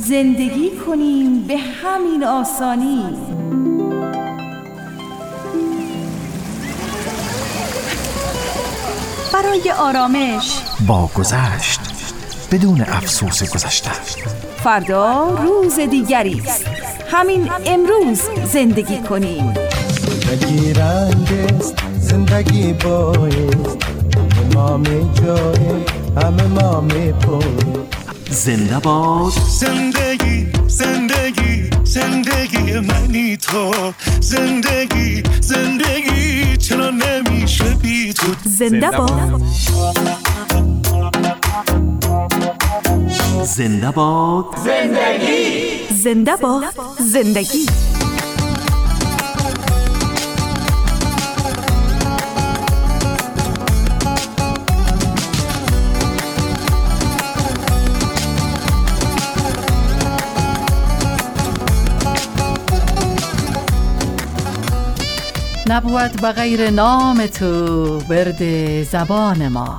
زندگی کنیم به همین آسانی. برای آرامش با گذشت بدون افسوس گذشته. فردا روز دیگری است. همین امروز زندگی کنیم. زندگی رنگ است، زندگی بایست، همه ما جای همه ما میپویم. زنده باد زندگی، زندگی، زندگی منی تو. زندگی، زندگی چرا نمیشه بی تو. زنده باد. زنده باد زندگی. زنده باد زندگی. نبود بغیر نام تو برد زبان ما.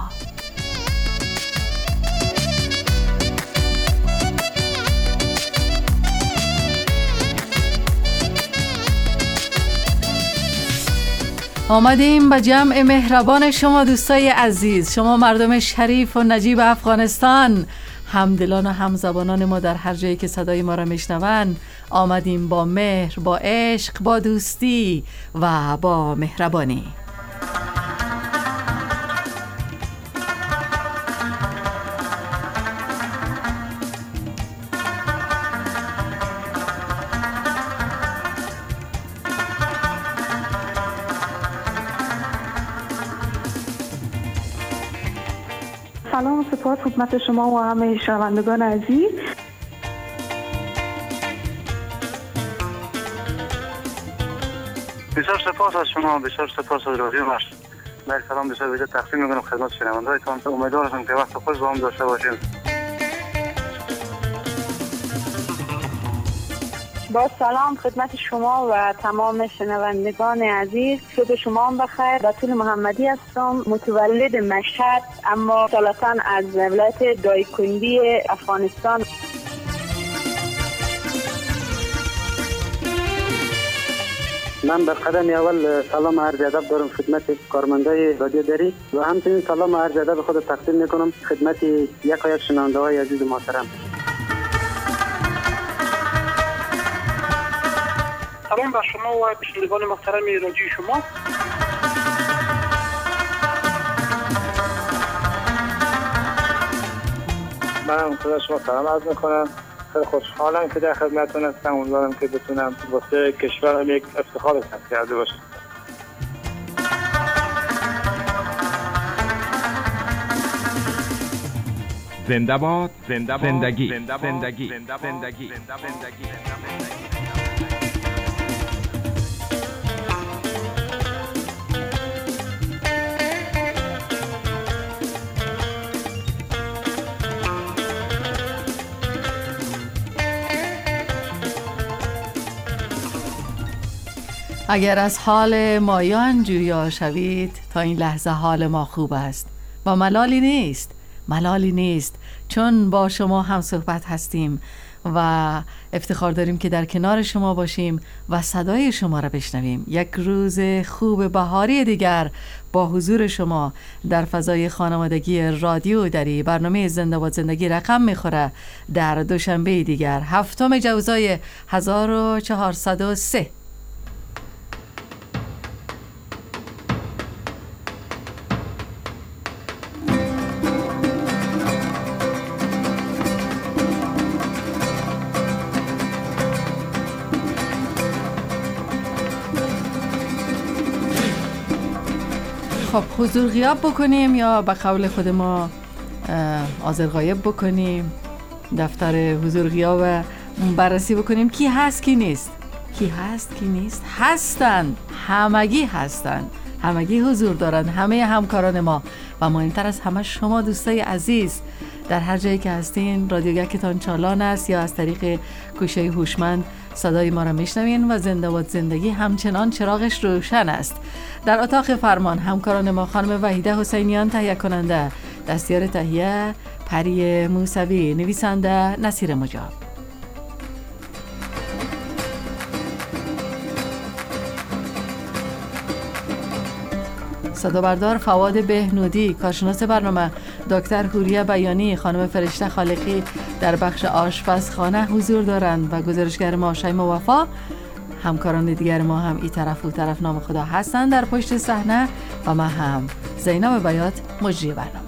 آمدیم به جمع مهربان شما دوستای عزیز، شما مردم شریف و نجیب افغانستان، همدلان و همزبانان ما در هر جایی که صدای ما را میشنوند. آمدیم با مهر، با عشق، با دوستی و با مهربانی. سلام و سپاس خدمت شما و همه شنوندگان عزیز. بسیار سپاس از شما، بسیار سپاس از رادیو مشت. من سلام بسیار ویژه تقدیم می‌کنم خدمت شنوندگانتان. امیدوارم که وقت خوش با هم داشته باشیم. با سلام خدمت شما و تمام شنوندگان عزیز. صبح شما هم بخیر. بطول محمدی هستم، متولد مشهد اما اصالتاً از ولایت دایکنډي افغانستان. من به قدم اول سلام عرض ادب دارم خدمت کارمندای رادیو دری و همچنین سلام عرض ادب خود تقدیم میکنم خدمت یک شنونده‌های عزیز و محترم. سلام بر شما و شنوندگان محترم رادیو شما. من خدا شما سلام عرض میکنم. خیلی خوشحالم که در خدمتتون هستم. امیدوارم که بتونم واسه کشورم یک افتخار کسب کرده باشم. زنده باد زندگی. زندگی. اگر از حال مایان جویا شوید تا این لحظه حال ما خوب است و ملالی نیست چون با شما هم صحبت هستیم و افتخار داریم که در کنار شما باشیم و صدای شما را بشنویم. یک روز خوب بهاری دیگر با حضور شما در فضای خانوادگی رادیو دری. برنامه زنده باد زندگی رقم میخوره در دوشنبه دیگر 7 جوزای 1403. خب حضور غیاب بکنیم یا به قول خود ما حاضر غایب بکنیم. دفتر حضور غیاب بررسی بکنیم. کی هست کی نیست، کی هست کی نیست. هستند، همگی هستند، همگی حضور دارند، همه همکاران ما و مهمتر از همه شما دوستای عزیز در هر جایی که هستین. رادیوگکتان چالان است یا از طریق گوشه هوشمند صدای ما را میشنوین و زنده باد زندگی همچنان چراغش روشن است. در اتاق فرمان همکاران ما خانم وحیده حسینیان تهیه کننده، دستیار تهیه پری موسوی، نویسنده نصیر مجاب. صدابردار فواد بهنودی، کارشناس برنامه دکتر حوریه بیانی، خانم فرشته خالقی در بخش آشپزخانه حضور دارند و گزارشگر ما شیما وفا. همکاران دیگر ما هم این طرف و طرف نام خدا هستند در پشت صحنه و من هم زینب بیات مجری برنامه.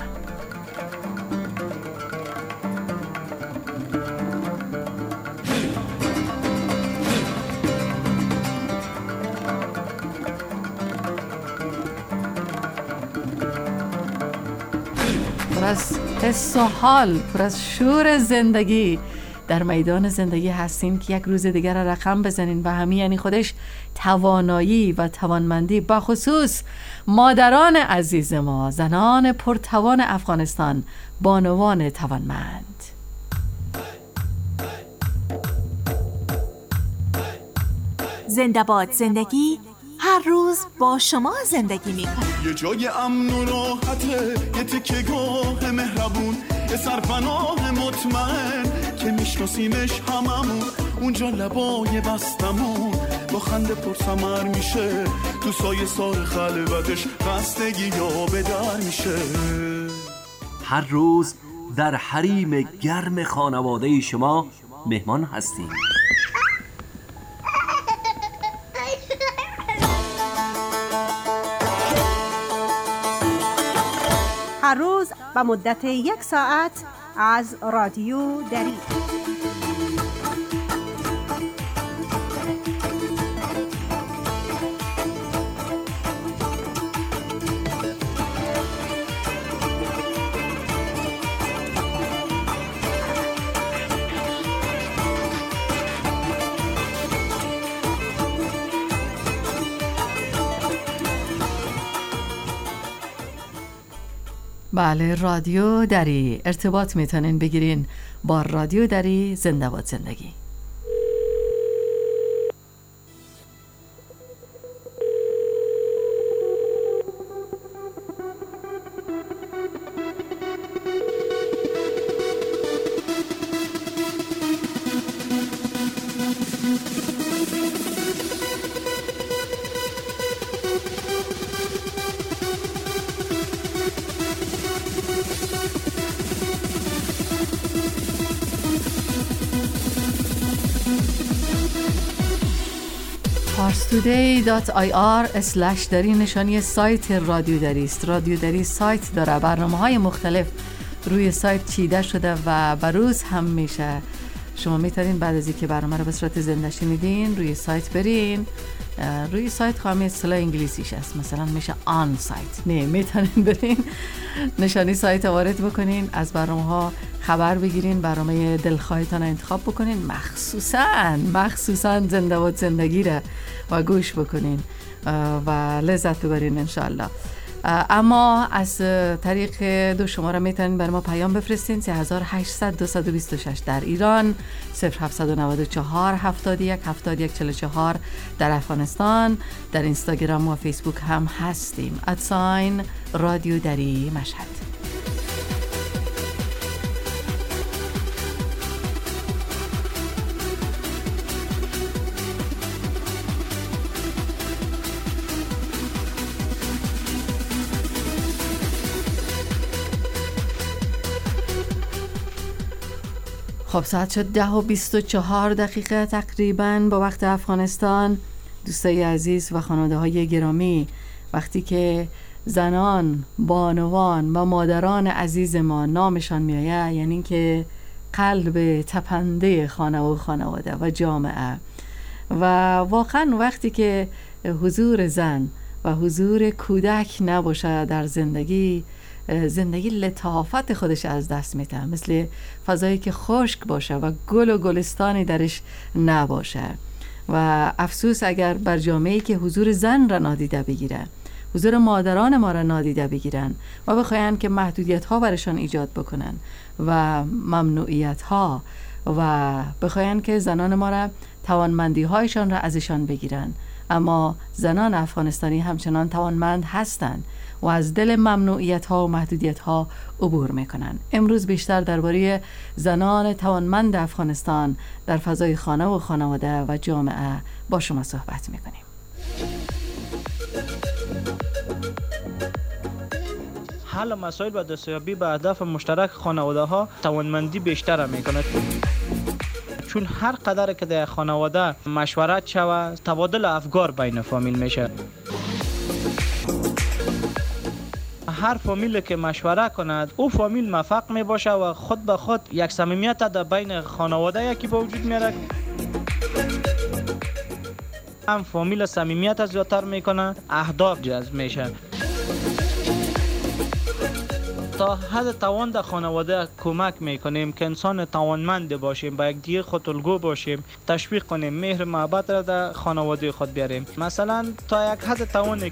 پر از حس و حال، پر از شور زندگی در میدان زندگی هستین که یک روز دیگر را رقم بزنین و همین یعنی خودش توانایی و توانمندی، با خصوص مادران عزیز ما، زنان پرتوان افغانستان، بانوان توانمند. زنده باد زندگی، هر روز با شما زندگی میکنه. یه جای امن و راحته، یه تکه گاه مهربون، یه سرپناه مطمئن که میشناسیمش هممون، اونجا لبای بستمون با خنده پرثمر میشه، تو سایه سار خلوتش خستگی یا به در میشه. هر روز در حریم گرم خانواده شما مهمان هستیم. هر روز به مدت 1 ساعت از رادیو دری. بله، رادیو دری. ارتباط میتونین بگیرین با رادیو دری زنده باد زندگی. parstoday.ir/ دری نشانی سایت رادیو دری است. رادیو دری سایت داره، برنامه‌های مختلف روی سایت چیده شده و بروز هم میشه. شما میتونین بعد از اینکه برنامه رو به صورت زنده شنیدین روی سایت برین. روی سایت خواهی اصطلاح انگلیسیش است، مثلا میشه آن سایت. نه، میتونین برین نشانی سایت وارد بکنین، از برنامه‌ها خبر بگیرین، برنامه دلخواهتان انتخاب بکنین، مخصوصا زنده باد زندگی را و گوش بکنین و لذت ببرین انشالله. اما از طریق دو شماره میتونین بر ما پیام بفرستین: 3800 226 در ایران، 0794 71 71 44 در افغانستان. در اینستاگرام و فیسبوک هم هستیم @رادیو دری مشهد. خب ساعت شد 10:24 تقریبا با وقت افغانستان. دوستای عزیز و خانواده های گرامی، وقتی که زنان، بانوان و مادران عزیز ما نامشان میآید، یعنی که قلب تپنده خانه و خانواده و جامعه. و واقعا وقتی که حضور زن و حضور کودک نباشه در زندگی لطافت خودش از دست میده، مثل فضایی که خشک باشه و گل و گلستانی درش نباشه. و افسوس اگر بر جامعه‌ای که حضور زن را نادیده بگیره، حضور مادران ما را نادیده بگیرن و بخواین که محدودیت ها برشان ایجاد بکنن و ممنوعیت ها، و بخواین که زنان ما را توانمندی هایشان را ازشان بگیرن. اما زنان افغانستانی همچنان توانمند هستند و از دل ممنوعیت ها و محدودیت ها عبور میکنن. امروز بیشتر درباره زنان توانمند افغانستان در فضای خانه و خانواده و جامعه با شما صحبت میکنیم. حل مسائل و دستیابی به اهداف مشترک خانواده ها توانمندی بیشتر میکند. چون هر قدر که در خانواده مشورت شود تبادل افکار بین فامیل میشه. هر فامیل که مشوره کند او فامیل موفق می باشه و خود به خود یک صمیمیت در بین خانواده یکی به وجود میاره. هم فامیل صمیمیت زیادتر میکنه، اهداف جذب میشه. تا حد توان در خانواده کمک میکنیم که انسان توانمند باشیم، با یک دیگه خود الگو باشیم، تشویق کنیم، مهر محبت را در خانواده خود بیاریم. مثلا تا یک حد توان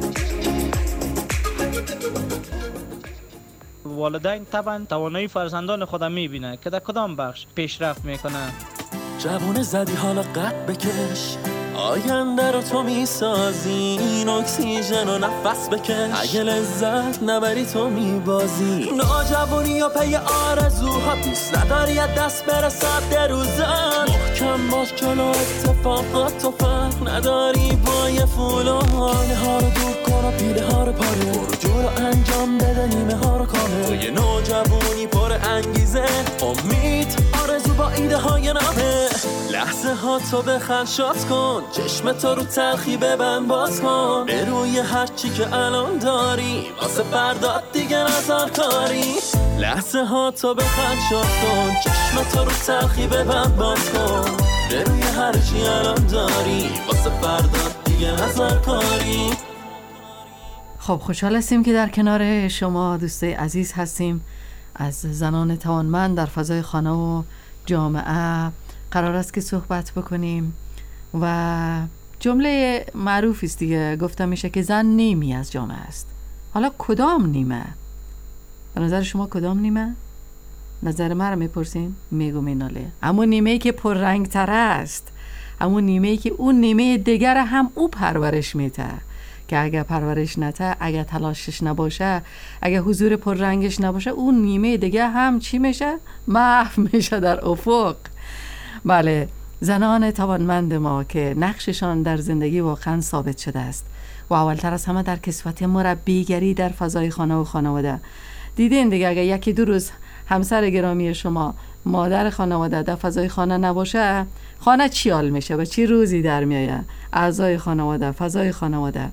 والدین طبعا توانایی فرزندان خود میبینه که در کدام بخش پیشرفت میکنه. جوونه زدی حالا قد بکش، آینده رو تو میسازی، این اکسیژن رو نفس بکش، اگه لذت نبری تو میبازی. ناجوانی یا پی آرزوها دوست نداری از دست برسد در روزن، محکم باش جلو اتفاقات تو فرق نداری با یه فولانه ها رو دور کن و پیله ها رو پاره، برو جلو انجام بده نیمه ها رو کامل. تو یه ناجوانی پر انگیزه، امید، آرزو با ایده های نامه، لحظه ها تو بخرشات کن، چشم تو رو تلخی ببند باز کن، به روی هر چی که الان داری واسه فردات دیگه نظر کاری. لحظه ها تو بخرشات کن، چشم تو رو تلخی ببند باز کن، به روی هر چی الان داری واسه فردات دیگه نظر کاری. خب خوشحال هستیم که در کنار شما دوستای عزیز هستیم. از زنان توانمند در فضای خانه و جامعه قرار است که صحبت بکنیم و جمله معروفی است دیگه، گفته میشه که زن نیمی از جامعه است. حالا کدام نیمه؟ به نظر شما کدام نیمه؟ نظر من رو میپرسین؟ میگو میناله همون نیمه‌ای که پررنگ تر است، همون نیمه‌ای که اون نیمه دیگر هم او پرورش میده، که اگه پرورش نته، اگه تلاشش نباشه، اگه حضور پررنگش نباشه، اون نیمه دیگه هم چی میشه؟ محو میشه در افق. بله، زنان توانمند ما که نقششان در زندگی واقعا ثابت شده است و اولتر از همه در کسوت مربیگری در فضای خانه و خانواده. دیدین دیگه، اگه یکی دو روز همسر گرامی شما مادر خانواده در فضای خانه نباشه، خانه چی حال میشه و چی روزی در میایه؟ اعضای خانواده، فضای خانواده.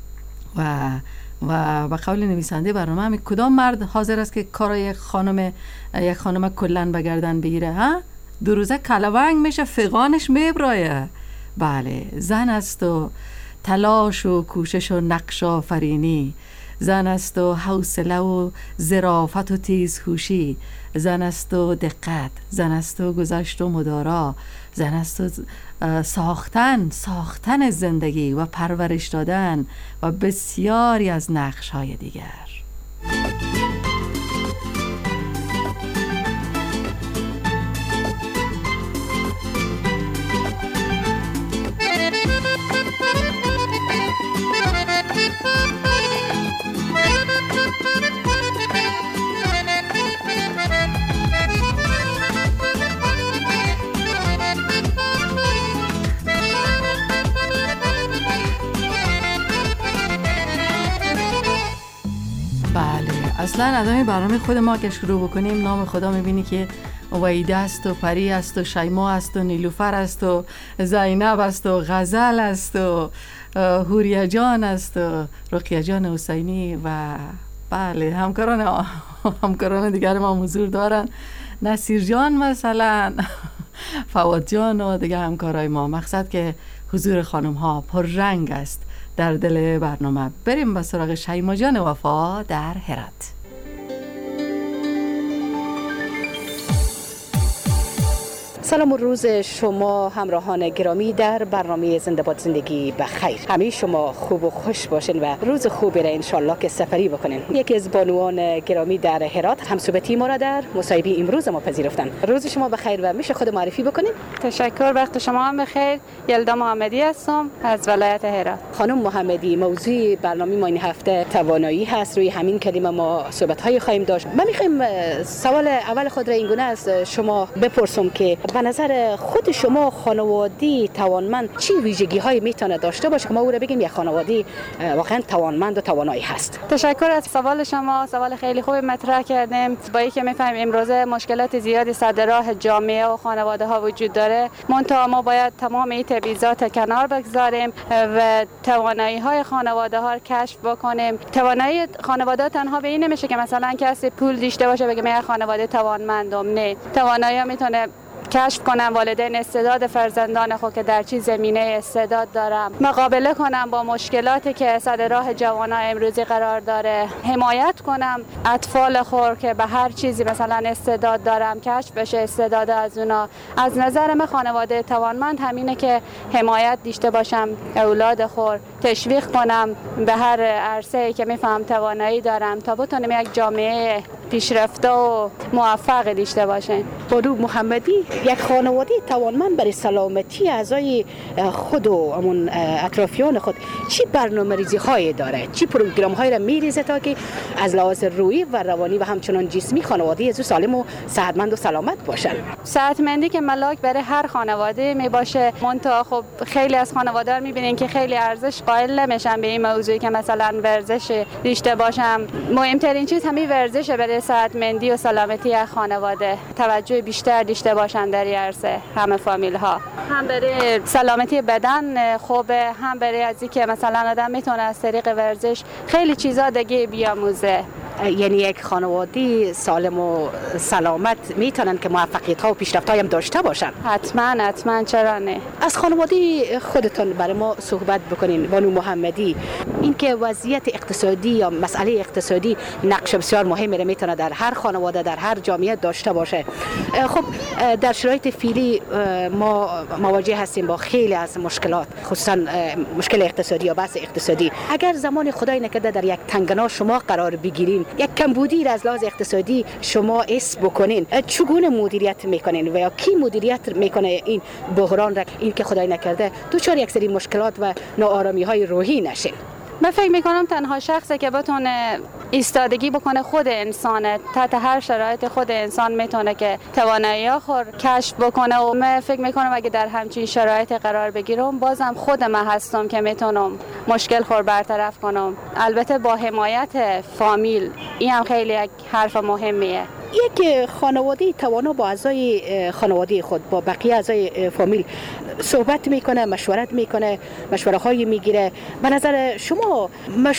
و به قول نویسنده برنامه همین کدام مرد حاضر است که کار یک خانم کلن به گردن بگیره؟ ها؟ دو روزه کلونگ میشه، فقانش میبرایه. بله، زن است و تلاش و کوشش و نقش آفرینی، زن است و حوصله و ظرافت و تیزهوشی، زن است و دقت، زن است و گذشت و مدارا، زن است و ساختن زندگی و پرورش دادن و بسیاری از نقش‌های دیگر. اصلا ادامه برنامه خود ما که شروع بکنیم، نام خدا میبینی که وحیده است و پری است و شیما است و نیلوفر است و زینب است و غزل است و حوریه جان است و رقیه جان حسینی و بله همکاران دیگر ما حضور دارن، نصیر جان مثلا، فواد جان و دیگه همکارای ما. مقصد که حضور خانم ها پر رنگ است در دل برنامه. بریم به سراغ شیما جان وفا در هرات. سلام و روز شما همراهان گرامی در برنامه زنده باد زندگی بخیر. همه شما خوب و خوش باشین و روز خوبی را انشالله که سفری بکنین. یکی از بانوان گرامی در هرات همصحبتی ما را در مصاحبه امروز ما پذیرفتن. روز شما بخیر و میشه خود معرفی بکنین؟ تشکر، وقت شما هم بخیر. یلدا محمدی هستم از ولایت هرات. خانم محمدی، موضوع برنامه ما این هفته توانایی هست. روی همین کلمه ما صحبت های خواهیم داشت. من میخوایم سوال اول خود را اینگونه از شما بپرسم که به نظر خود شما خانوادی توانمند چی ویژگی های میتونه داشته باشه که ما او را بگیم یک خانوادی واقعا توانمند و توانایی هست؟ تشکر از سوال شما. سوال خیلی خوب مطرح کردیم. با اینکه میفهمیم امروزه مشکلات زیادی سر راه جامعه و خانواده ها وجود داره، منتها ما باید تمام این تبعیضات کنار بگذاریم و توانایی های خانواده ها رو کشف بکنیم. توانایی خانواده تنها به این نمیشه که مثلا کسی پول داشته باشه بگه من خانواده توانمندم. نه، توانایی ها میتونه کشف کنم والدین استعداد فرزندان خود که در چه زمینه استعداد دارم، مقابله کنم با مشکلاتی که سر راه جوانان امروزی قرار داره، حمایت کنم اطفال خود که به هر چیزی مثلا استعداد دارم کشف بشه استعداد از اونا. از نظر من خانواده توانمند همینه که حمایت داشته باشم اولاد خود، تشویق کنم به هر عرصه‌ای که میفهم توانایی دارم تا بتونیم یک جامعه پیشرفته و موفق داشته باشه. بانو محمدی، یک خانواده توانمند برای سلامتی اعضای خود و همون اطرافیان خود چی برنامه‌ریزی هایی داره؟ چی پروگرام هایی را میریزه تا که از لحاظ روحی و روانی و همچنان جسمی خانواده از سالم و صحتمند و سلامت باشن؟ صحتمندی که ملاک برای هر خانواده می باشه، منتها خب خیلی از خانواده میبینین که خیلی ارزش قائل نمیشن به این موضوعی که مثلا ورزش داشته باشم. مهمترین چیز همین ورزشه برای صحتمندی و سلامتی خانواده. توجه بیشتر داشته باشن در این عرصه همه فامیل ها، هم برای سلامتی بدن خوبه، هم برای از اینکه مثلا آدم میتونه از طریق ورزش خیلی چیزا دیگه بیاموزه. یعنی یک خانواده سالم و سلامت میتونن که موفقیت ها و پیشرفت های هم داشته باشن؟ حتما چرا نه. از خانواده خودتون برای ما صحبت بکنین بانو محمدی. اینکه وضعیت اقتصادی یا مسئله اقتصادی نقش بسیار مهمی میتونه در هر خانواده در هر جامعه داشته باشه. خب در شرایط فعلی ما مواجه هستیم با خیلی از مشکلات، خصوصا مشکل اقتصادی یا بحث اقتصادی. اگر زمان خدای نکرده در یک تنگنا شما قرار بگیرین، یک کمبودی را از لحاظ اقتصادی شما حس بکنین، چگونه مدیریت میکنین و یا کی مدیریت میکنه این بحران را، این که خدای نکرده دچار یک سری مشکلات و ناآرامی های روحی نشین؟ من فکر میکنم تنها شخصی که بتونه ایستادگی بکنه خود انسانه. تحت هر شرایط خود انسان میتونه که توانایی‌ها خود کشف بکنه و من فکر میکنم اگه در همچین شرایط قرار بگیرم بازم خود من هستم که میتونم مشکل خود برطرف کنم. البته با حمایت فامیل، این هم خیلی یک حرف مهمیه. یک خانواده توانا با اعضای خانواده خود با بقیه اعضای فامیل صحبت میکنه، مشورت میکنه، مشوره هایی میگیره. به نظر شما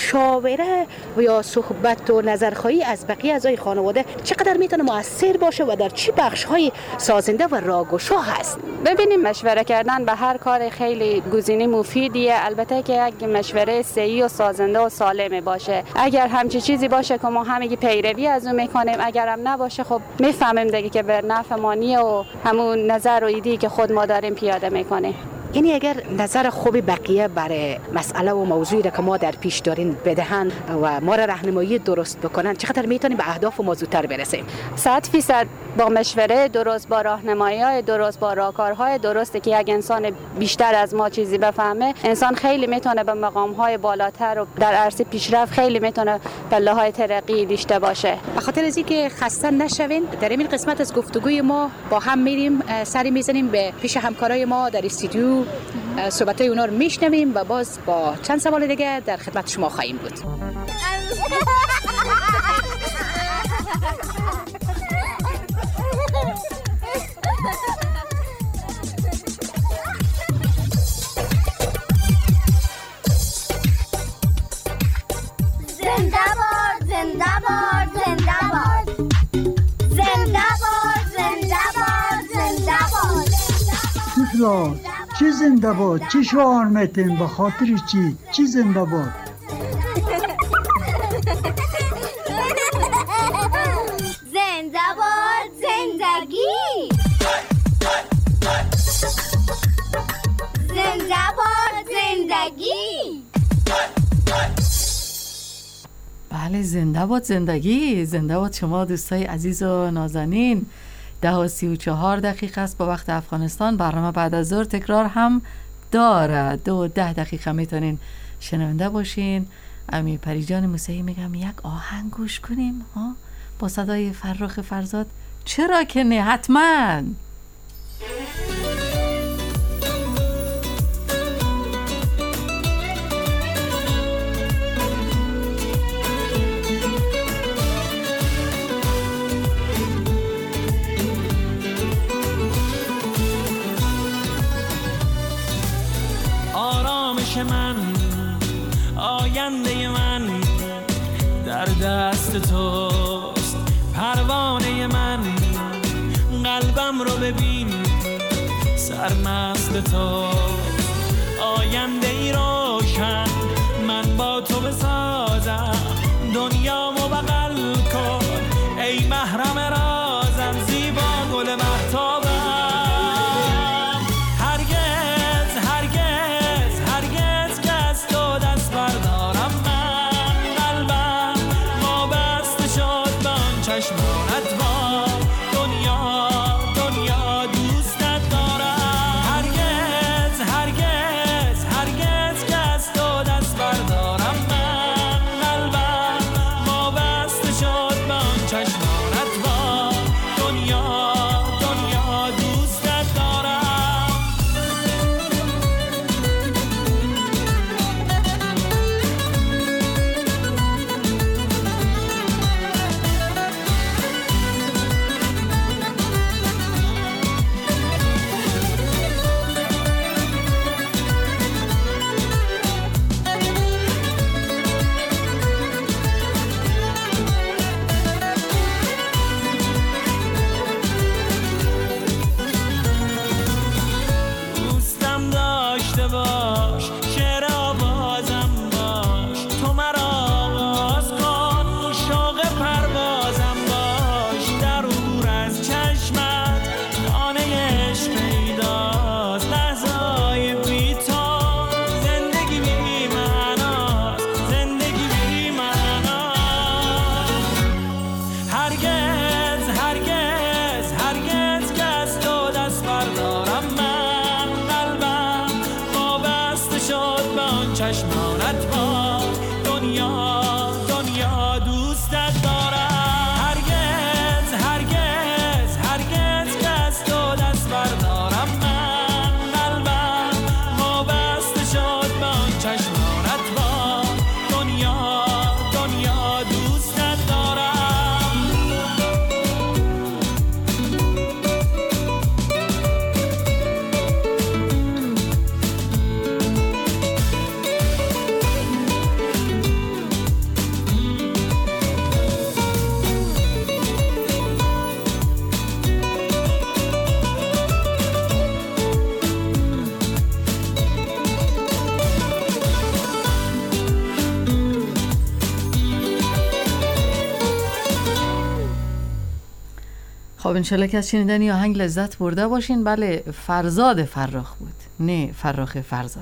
مشاوره یا صحبت و نظرخواهی از بقیه اعضای خانواده چقدر میتونه مؤثر باشه و در چی بخش های سازنده و راهگشا هست؟ ببینیم مشوره کردن به هر کار خیلی گزینه مفیدیه، البته که یک مشوره صحیح و سازنده و سالم باشه. اگر همچی چیزی باشه که ما همگی پیروی از اون میکنیم، اگر هم نباشه خب میفهمیم دیگه که به نفع ما نیه و همون نظر و ایده‌ای که خود ما داریم پیاده میکنیم. یعنی اگر نظر خوب بقیه برای مسئله و موضوعی را که ما در پیش داریم بدهند و ما را راهنمایی درست بکنن، چقدر میتونیم به اهداف ما زودتر برسیم؟ 100% با مشوره درست، با راهنمایی‌های درست، با راهکارهای درستی که یک انسان بیشتر از ما چیزی بفهمه، انسان خیلی میتونه به مقام‌های بالاتر و در عرصه پیشرفت خیلی میتونه پله‌های ترقی داشته باشه. به خاطر از اینکه خسته نشوین، در این قسمت از گفتگوی ما با هم میریم سری میزنیم به پیش همکارای ما در استودیو، صحبت‌های اونا رو میشنویم و باز با چند سوال دیگه در خدمت شما خواهیم بود. چی زنده باد؟ چی شعار میتین؟ به خاطر چی زنده باد؟ زنده باد زندگی، زنده باد زندگی. بله، زنده باد زندگی. زنده باد شما دوستای عزیز و نازنین. 10:34 است با وقت افغانستان. برنامه بعد از ظهر تکرار هم داره. 2:10 میتونین شنونده باشین. امیر پریجان موسیقی میگم یک آهنگ گوش کنیم با صدای فرخ فرزاد. چرا که نه، حتما. آرامش من، آینده من در دست توست. پروانه من، قلبم رو ببین سرمست توست. آینده ای روشن من با تو بسازم، دنیامو بغل کن ای محرم رازم، زیبا گل مهتابم. خب انشالله که از شنیدن این آهنگ لذت برده باشین. بله، فرزاد فراخ بود، نه فراخ فرزاد.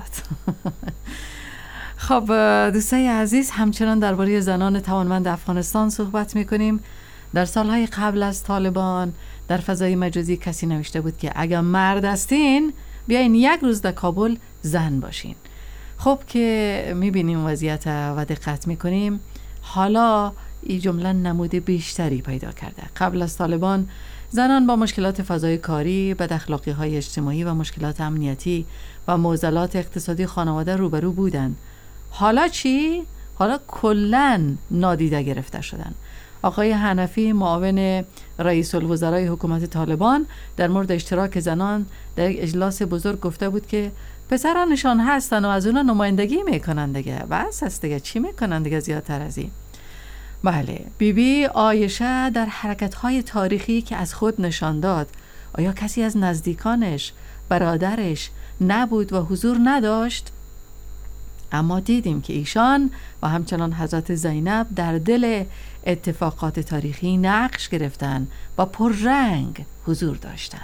خب دوستای عزیز، همچنان درباره زنان توانمند افغانستان صحبت میکنیم. در سالهای قبل از طالبان در فضای مجازی کسی نوشته بود که اگر مرد هستین بیاین یک روز در کابل زن باشین. خب که میبینیم وضعیت و دقت میکنیم، حالا این جمله نمود بیشتری پیدا کرده. قبل از طالبان زنان با مشکلات فضای کاری، بد اخلاقی‌های اجتماعی و مشکلات امنیتی و معضلات اقتصادی خانواده روبرو بودند. حالا چی؟ حالا کلاً نادیده گرفته شدن. آقای حنفی، معاون رئیس الوزرای حکومت طالبان، در مورد اشتراک زنان در یک اجلاس بزرگ گفته بود که پسرانشان هستن و از اونا نمایندگی میکنن دیگه. بس هست دیگه، چی میکنن دیگه زیادتر از این؟ بله، بیبی عایشه در حرکت‌های تاریخی که از خود نشان داد، آیا کسی از نزدیکانش، برادرش نبود و حضور نداشت؟ اما دیدیم که ایشان و همچنان حضرت زینب در دل اتفاقات تاریخی نقش گرفتن و پررنگ حضور داشتند.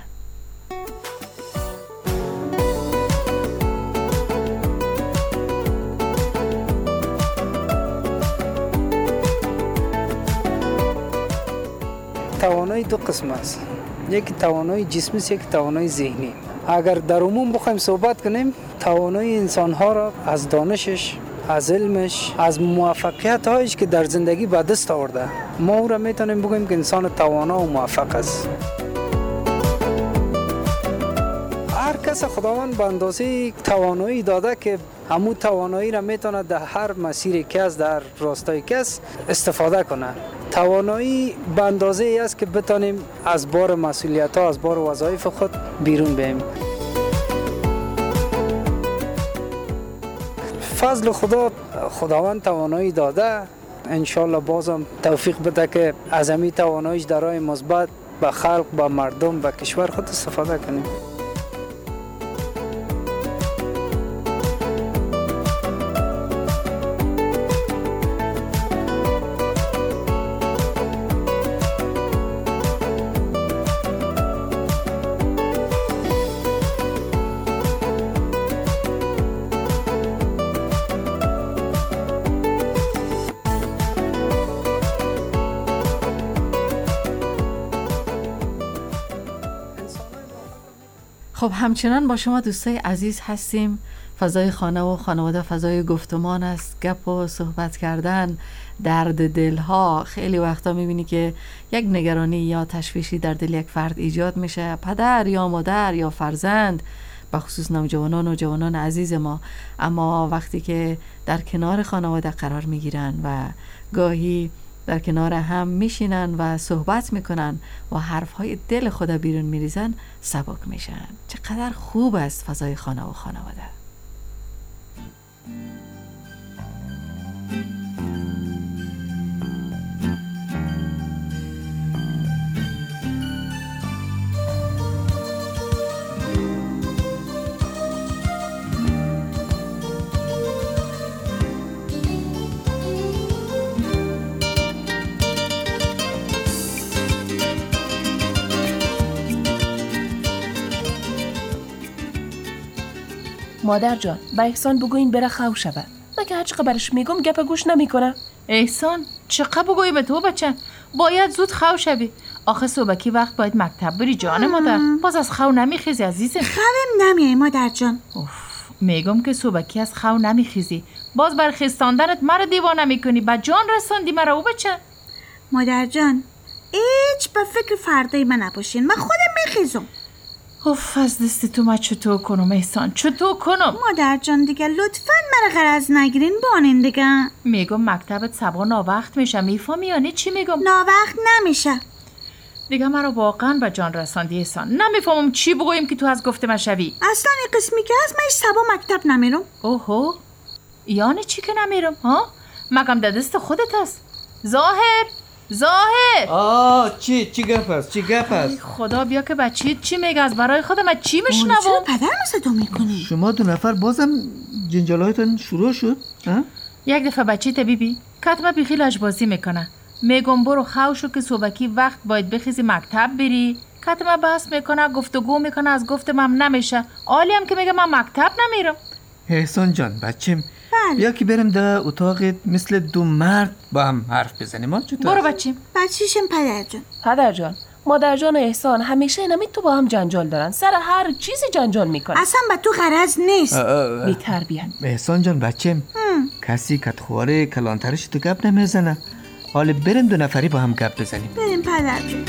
توانایی دو قسم است، یک توانایی جسمی است، یک توانایی ذهنی. اگر در عموم بخوایم صحبت کنیم، توانایی انسان‌ها را از دانشش، از علمش، از موفقیت هایش که در زندگی به دست آورده، ما او را میتونیم بگوییم که انسان توانا و موفق است. کس خداوند به اندازه توانایی داده که همون توانایی را میتونه در هر مسیر کس، در راستای کس استفاده کنه. توانایی به اندازه ای است که بتانیم از بار مسئولیت ها، از بار وظایف خود بیرون بیم. فضل خداوند توانایی داده، انشالله بازم توفیق بده که از همین تواناییش در راه مثبت به خلق، به مردم، به کشور خود استفاده کنیم. خب همچنان با شما دوستای عزیز هستیم. فضای خانه و خانواده فضای گفتمان است، گپ و صحبت کردن، درد دلها. خیلی وقتا میبینی که یک نگرانی یا تشویشی در دل یک فرد ایجاد میشه، پدر یا مادر یا فرزند، بخصوص نوجوانان و جوانان عزیز ما. اما وقتی که در کنار خانواده قرار میگیرن و گاهی در کنار هم میشینن و صحبت میکنن و حرفهای دل خود بیرون میریزن، سبک میشن. چقدر خوب است فضای خانه و خانواده. مادر جان، با احسان بگوین بره خو شود. مگه هر چقدر برش میگم گپ گوش نمیکنه. احسان چقدر بگویم تو بچه؟ باید زود خو شوی. آخه صبحکی وقت باید مکتب بری جان مادر. باز از خو نمیخیزی عزیزم. خویم نمیای مادر جان. میگم که صبحکی از خو نمیخیزی. باز بر خستاندنت مرا دیوانه میکنی. با جان رساندی مرا او بچه. مادر جان هیچ به فکر فردای من نباشین، من خودم میخیزم. از دست تو من چطور کنم احسان؟ چطور کنم؟ مادر جان دیگه لطفاً مرا غرض نگیرین بانین دیگه. میگم مکتبت صبح ناوقت میشه، میفهمی یعنی چی میگم؟ ناوقت نمیشه دیگه مرا واقعا به جان رساندی احسان. نمیفهمم چی بگویم که تو از گفته من شوی. اصلا این قسمی که از من صبح مکتب نمیرم. اوهو، یعنی چی که نمیرم ها؟ مگم در دست خودت است. ظاهر چی گپ است؟ خدا بیا که بچه چی میگه، از برای خودم من چی میشنوم؟ چرا پدرم صدا میکنی؟ شما دو نفر بازم جنجالایتون شروع شد؟ یک دفعه بچه بیبی کتمه بیخی لجبازی میکنه. میگم برو خوشو که صبحکی وقت باید بخیزی مکتب بری. کتمه بحث میکنه، گفتگو میکنه، از گفتم هم نمیشه. عالی هم که میگه من مکتب نمیرم. احسان جان بچم، بیا که بریم در اتاقت مثل دو مرد با هم حرف بزنیم. چطور؟ برو بچیم. بچیشم پدر جان مادر جان و احسان همیشه نمید تو با هم جنجال دارن، سر هر چیزی جنجال میکنن. اصلا به تو غرض نیست. بی تربیت. احسان جان بچم، کسی کتخواره کلانترش تو گپ نمیزنه. حالا بریم دو نفری با هم گپ بزنیم. بریم پدر جان.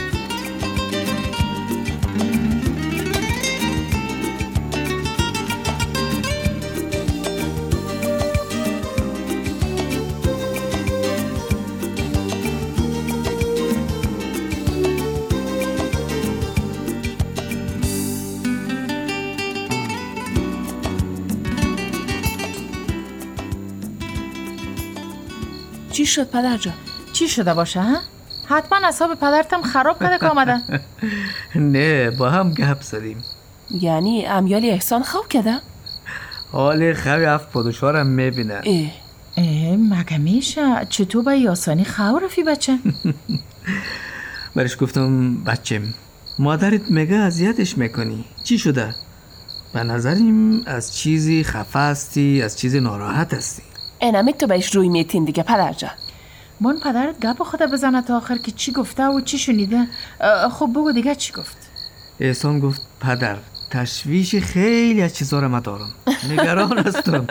چی شد پدر جان؟ چی شده باشه ها؟ حتما اعصاب پدرتم خراب کرده که آمده. نه با هم گپ زدیم. یعنی امیالی احسان خواب کرده؟ حال خوی هفت پادشارم میبینه. مگه میشه؟ چطور با یاسانی خواب رفی بچه؟ برش گفتم بچم مادرت میگه اذیتش میکنی. چی شده؟ به نظریم از چیزی خفه هستی، از چیزی ناراحت هستی. اینمی تو بهش روی میتین دیگه پدر جان. من پدرت گپ خود بزنه تا آخر که چی گفته و چی شنیده. خب بگو دیگه چی گفت؟ احسان گفت پدر تشویش خیلی از چیزا رو من دارم، نگران هستم.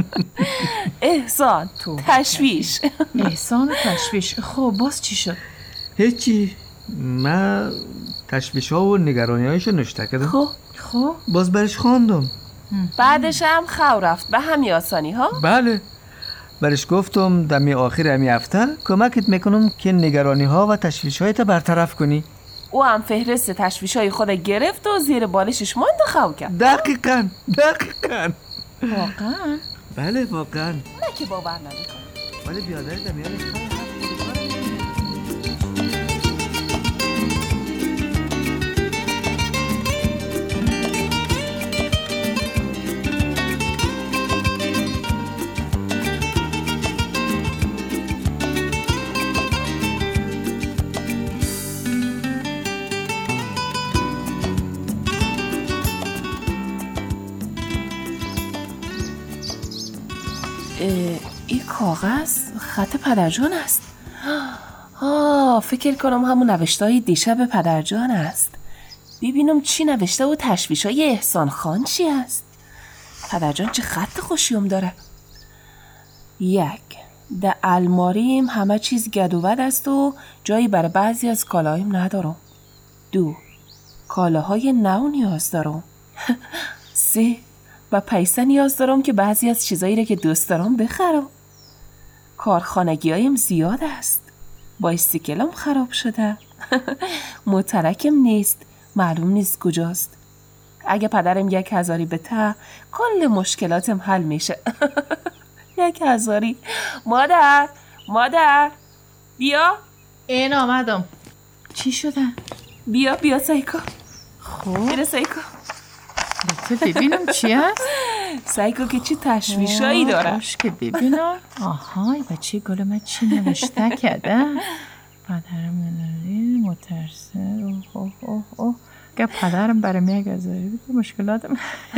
احسان تشویش. احسان تشویش. خب باز چی شد؟ هیچی، من تشویش ها و نگرانی هایشو نشته کردم. خب باز برش خواندم. بعدش هم خو رفت به همین آسانی ها؟ بله، برش گفتم دمی آخر همی هفته کمکت میکنم که نگرانی ها و تشویش هایت برطرف کنی. او هم فهرست تشویش های خود گرفت و زیر بالشش ماند و خو کرد. دقیقاً واقعاً؟ بله واقعاً. نه که باور نمیکنم. ولی بیادر دمیانش خیلی این کاغذ خط پدرجان است. فکر کنم همون نوشته‌های دیشب پدرجان است. ببینم چی نوشته و تشویش‌های احسان خان چی است. پدرجان چه خط خوشیوم داره. 1. در الماریم همه چیز گد و بد است و جایی برای بعضی از کالاهایم ندارم. 2. کالاهای نو نیاز دارم. 3. و پیسه نیاز دارم که بعضی از چیزایی را که دوست دارم بخرم. کارخانگی‌هایم زیاد است. بایسیکلم خراب شده. موترکم نیست. معلوم نیست کجاست. اگه پدرم 1000 بده کل مشکلاتم حل میشه. 1000. مادر بیا. این آمدم. چی شده؟ بیا سایکو. خب بیا سایکو. تو ببینم چی هست؟ سایکو که چی تشویشایی داره. که ببینم. آها این بچه گل من چی نوشته کرده؟ پدرم مترسه. اوه که پدرم برای میگه گذاری مشکلاتم.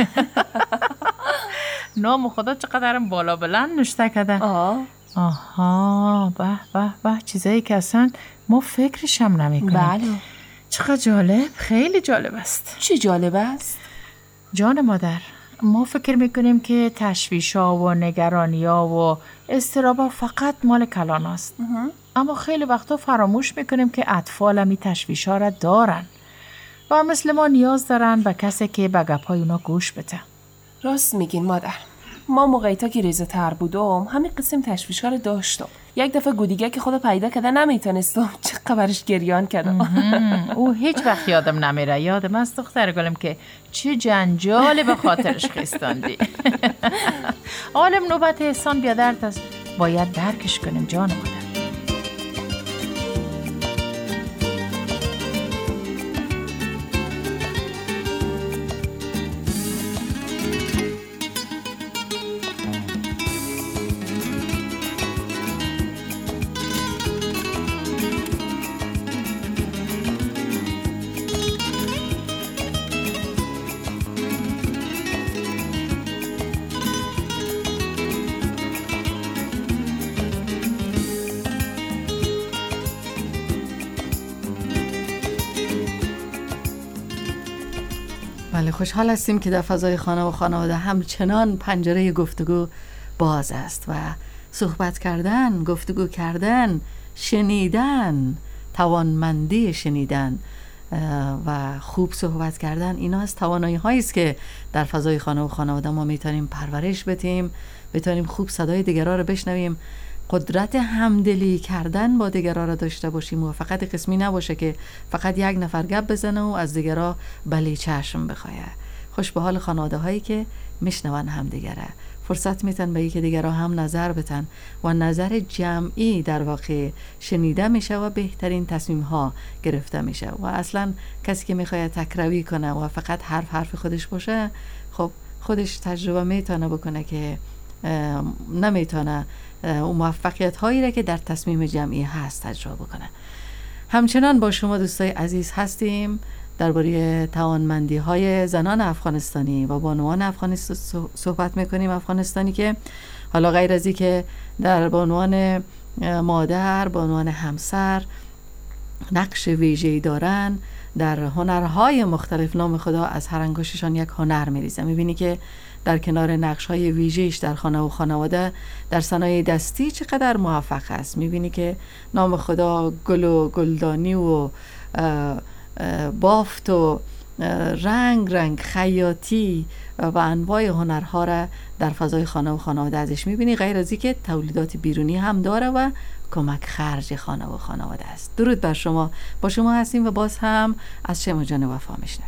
نام خدا چقدرم بالا بلند نشته کرده. آها به چیزایی که اصلا ما فکرش هم نمیکنیم. بله. چقدر جالب، خیلی جالب است. چی جالب است؟ جان مادر، ما فکر میکنیم که تشویش‌ها و نگرانی‌ها و اضطراب‌ها فقط مال کلان است. اما خیلی وقتا فراموش میکنیم که اطفال هم این تشویش‌ها را دارن و مثل ما نیاز دارن به کسی که به گپ‌های اونا گوش بده. راست میگین مادر. ما موقعی تا که ریزه تر بودم همین قسم تشویش‌ها رو داشتم. یک دفعه گودیگه که خدا پیدا کرده نمیتونستم چه خبرش گریان کردم. او هیچ وقت یادم نمیره. یادم از دختر گلم که چه جنجال به خاطرش خستاندی. عالم نوبت احسان بیادرت است. باید درکش کنیم جان مادر. بله، خوشحال هستیم که در فضای خانه و خانواده همچنان پنجره گفتگو باز است و صحبت کردن، گفتگو کردن، شنیدن، توانمندی شنیدن و خوب صحبت کردن، اینا از توانایی هایی است که در فضای خانه و خانواده ما میتونیم پرورش بدیم، بتونیم خوب صدای دیگران رو بشنویم، قدرت همدلی کردن با دیگران را داشته باشیم و فقط قسمی نباشه که فقط یک نفر گپ بزنه و از دیگران بلی چشم بخواه. خوش به حال خانواده هایی که میشنون هم دیگره، فرصت میتن به یکی دیگران هم نظر بتن و نظر جمعی در واقع شنیده میشه و بهترین تصمیم ها گرفته میشه و اصلا کسی که میخواد تکروی کنه و فقط حرف خودش باشه، خب خودش تجربه میتونه بکنه که نمیتونه اون موفقیت هایی را که در تصمیم جمعی هست تجربه بکنه. همچنان با شما دوستای عزیز هستیم درباره توانمندی های زنان افغانستانی و بانوان افغانستانی صحبت میکنیم. افغانستانی که حالا غیر از این که در بانوان مادر، بانوان همسر نقش ویژه‌ای دارن، در هنرهای مختلف نام خدا از هر انگشتشان یک هنر میریزه. میبینی که در کنار نقش‌های ویژه‌اش در خانه و خانواده در صنایع دستی چقدر موفق است. می‌بینی که نام خدا گل و گلدانی و بافت و رنگ رنگ خیاطی و انواع هنرها را در فضای خانه و خانواده ازش میبینی، غیر از اینکه تولیدات بیرونی هم داره و کمک خرج خانه و خانواده است. درود بر شما، با شما هستیم و باز هم از شما جان وفا میشنویم.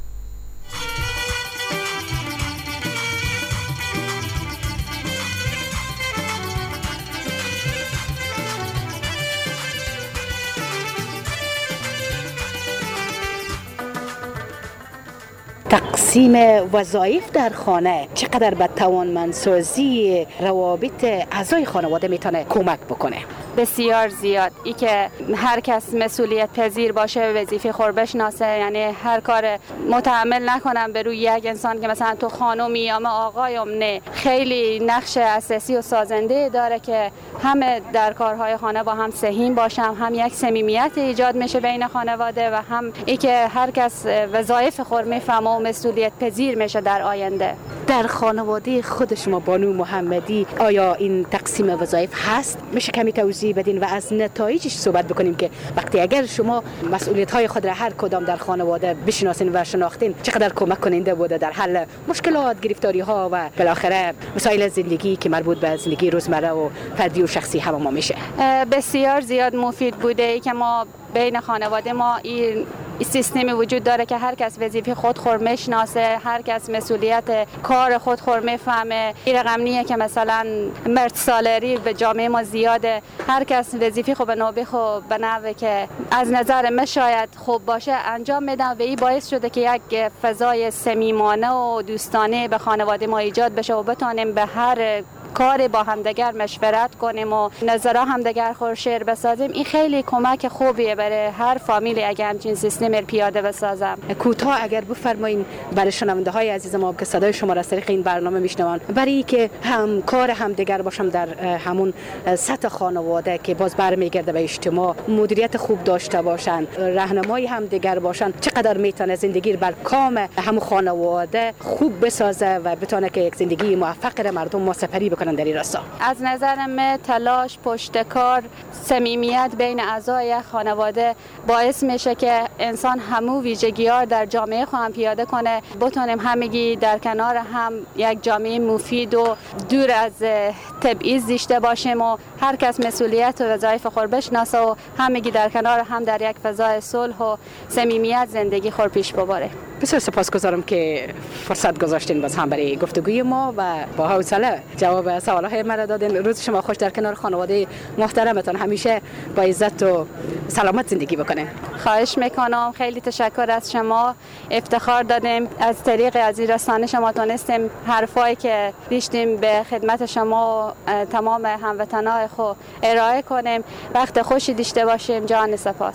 تقسیم وظایف در خانه چقدر به توانمندسازی روابط اعضای خانواده میتونه کمک بکنه؟ بسیار زیاد. ای که هر کس مسئولیت پذیر باشه و وظیفه خود بشناسه، یعنی هر کار متحمل نکنم به روی یک انسان که مثلا تو خانومی یا آقایم، نه، خیلی نقش اساسی و سازنده داره که همه در کارهای خانه با هم سهیم باشم، هم یک صمیمیت ایجاد میشه بین خانواده و هم ای که هر کس وظایف خود میفهمه و مسئولیت پذیر میشه در آینده. در خانواده خود شما بانو محمدی آیا این تقسیم وظایف هست؟ میشه کمی توضیح بدین و از نتایجش صحبت بکنیم که وقتی اگر شما مسئولیت های خود را هر کدام در خانواده بشناسین و شناختین چقدر کمک کننده بوده در حل مشکلات، گرفتاری ها و بالاخره مسائل زندگی که مربوط به زندگی روزمره و فردی و شخصی هم ما میشه؟ بسیار زیاد مفید بوده ای که ما بین خانواده ما این سیستمی وجود داره که هر کس وظیفه خود میشناسه، هر کس مسئولیت کار خود میفهمه. این رقم نیه که مثلا مرد سالاری به جامعه ما زیاده، هر کس وظیفه خود به نوبه خود به نوع که از نظر من شاید خوب باشه انجام میدن و این باعث شده که یک فضای صمیمانه و دوستانه به خانواده ما ایجاد بشه و بتونیم به هر کار با همدیگر مشورت کنیم و نظرها همدیگر خور شیر بسازیم. این خیلی کمک خوبیه برای هر فامیلی اگه همچین سیستم پیاده بسازم. کوتاه اگر بفرمایین برای شنونده های عزیز ما که صدای شما را از طریق این برنامه میشنوان، برای که هم کار همدیگر باشم در همون سطح خانواده که باز برمیگرده به اجتماع، مدیریت خوب داشته باشن، راهنمای همدیگر باشن، چقدر میتونه زندگی بر کام هم خانواده خوب بسازه و بتونه که یک زندگی موفق مردم ما سپری بکنن در این راستا. از نظر من تلاش، پشتکار، صمیمیت بین اعضای خانواده باعث میشه که انسان همو ویژگی‌ها در جامعه خودم پیاده کنه، بتونیم همگی در کنار هم یک جامعه مفید و دور از تبعیض داشته باشیم و هر کس مسئولیت و وظایف خود بشناسه و همگی در کنار هم در یک فضای صلح و صمیمیت زندگی خود پیش ببره. بسیار سپاسگزارم که فرصت گذاشتین باز هم برای گفتگوی ما و با حوصله جواب سوال‌های مرا دادین. روز شما خوش در کنار خانواده محترمتان همیشه با عزت و سلامت زندگی بکنه. خواهش میکنم، خیلی تشکر از شما، افتخار دادیم از طریق از این رسانه شما تونستیم حرفایی که داشتیم به خدمت شما و تمام هموطنان خود ارائه کنیم. وقت خوشی داشته باشیم. جان سپاس.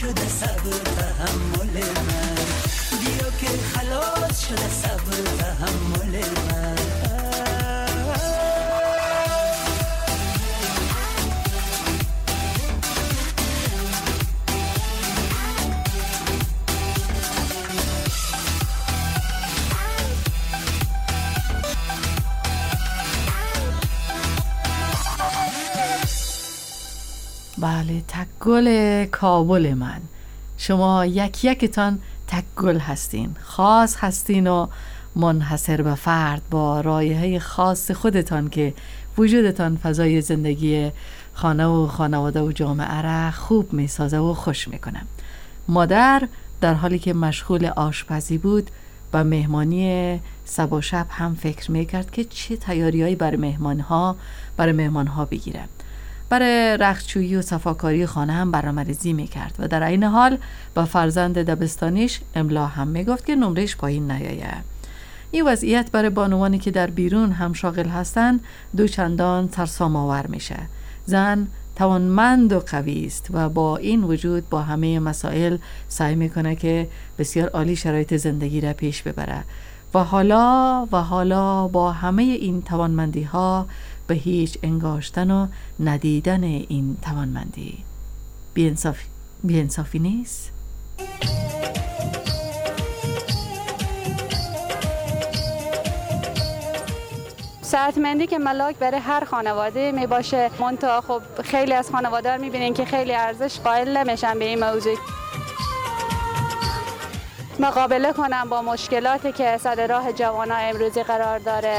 شده صبر تحمل من، بیا که خلاص شده صبر تحمل من. بله، تک گل کابل من. شما یکتان تک گل هستین، خاص هستین و منحصر به فرد با رایحه خاص خودتان که وجودتان فضای زندگی خانه و خانواده و جامعه را خوب میسازه و خوش میکنه. مادر در حالی که مشغول آشپزی بود و مهمانی صبح و شب هم فکر میکرد که چه تیاریایی برای مهمانها بگیره. برای رختچویی و صفاکاری خانه هم برنامه‌ریزی میکرد و در این حال با فرزند دبستانیش املا هم میگفت که نمرش پایین نیایه. این وضعیت برای بانوانی که در بیرون هم شاغل هستند دوچندان ترسام آور میشه. زن توانمند و قوی است و با این وجود با همه مسائل سعی میکنه که بسیار عالی شرایط زندگی را پیش ببره و حالا با همه این توانمندی ها به هیچ انگاشتن و ندیدن این توانمندی بی‌انصافی نیست؟ صحتمندی که ملاک برای هر خانواده می باشه، منتها خب خیلی از خانواده می بینین که خیلی ارزش قائل نمیشن به این موضوع، مقابله کنن با مشکلاتی که سر راه جوانان امروزی قرار داره.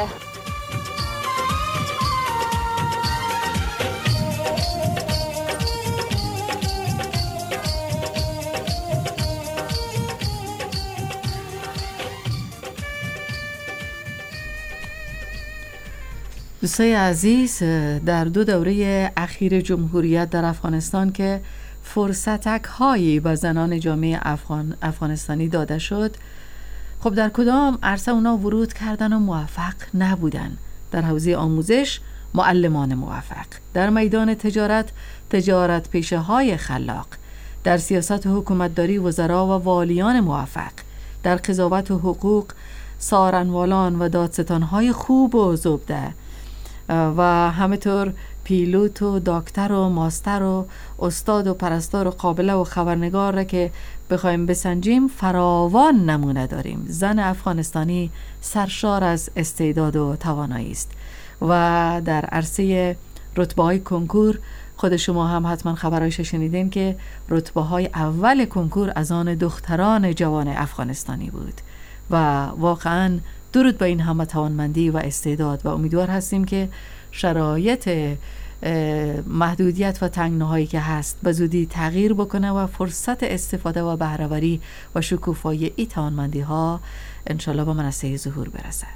دوستای عزیز، در 2 دوره اخیر جمهوریت در افغانستان که فرصتک هایی به زنان جامعه افغانستانی داده شد، خب در کدام عرصه اونا ورود کردن و موفق نبودن؟ در حوزه آموزش معلمان موفق، در میدان تجارت پیشه های خلاق، در سیاست و حکومتداری وزرا و والیان موفق، در قضاوت و حقوق سارنوالان و دادستانهای خوب و زبده و همینطور پیلوت و دکتر و ماستر و استاد و پرستار و قابله و خبرنگار را که بخوایم بسنجیم فراوان نمونه داریم. زن افغانستانی سرشار از استعداد و توانایی است و در عرصه رتبه‌های کنکور خود شما هم حتما خبرایش شنیدین که رتبه‌های اول کنکور از آن دختران جوان افغانستانی بود و واقعاً درود به این همه توانمندی و استعداد و امیدوار هستیم که شرایط محدودیت و تنگناهایی که هست به زودی تغییر بکنه و فرصت استفاده و بهره‌وری و شکوفایی این توانمندی ها انشالله به منصه ظهور برسه.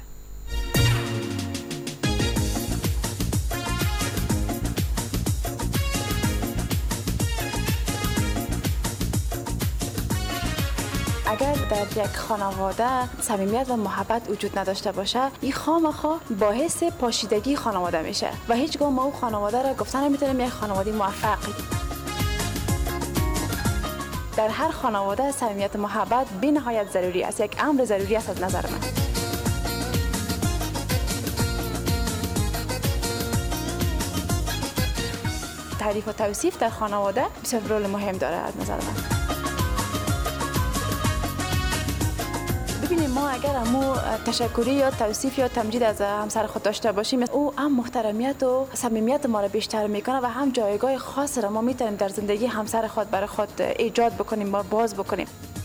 اگر در یک خانواده صمیمیت و محبت وجود نداشته باشه، این خامخا باعث پاشیدگی خانواده میشه و هیچگاه ما اون خانواده را گفتن نمیتونیم یک خانواده موفقی. در هر خانواده صمیمیت و محبت بی نهایت ضروری است، یک امر ضروری است از نظر من. تعریف و توصیف در خانواده بسیار رول مهم داره از نظر من. ببینیم ما اگر امو تشکری یا توصیف یا تمجید از همسر خود داشته باشیم، او هم محترمیت و صمیمیت ما را بیشتر میکنه و هم جایگاه خاص را ما میتونیم در زندگی همسر خود برای خود ایجاد بکنیم و باز بکنیم.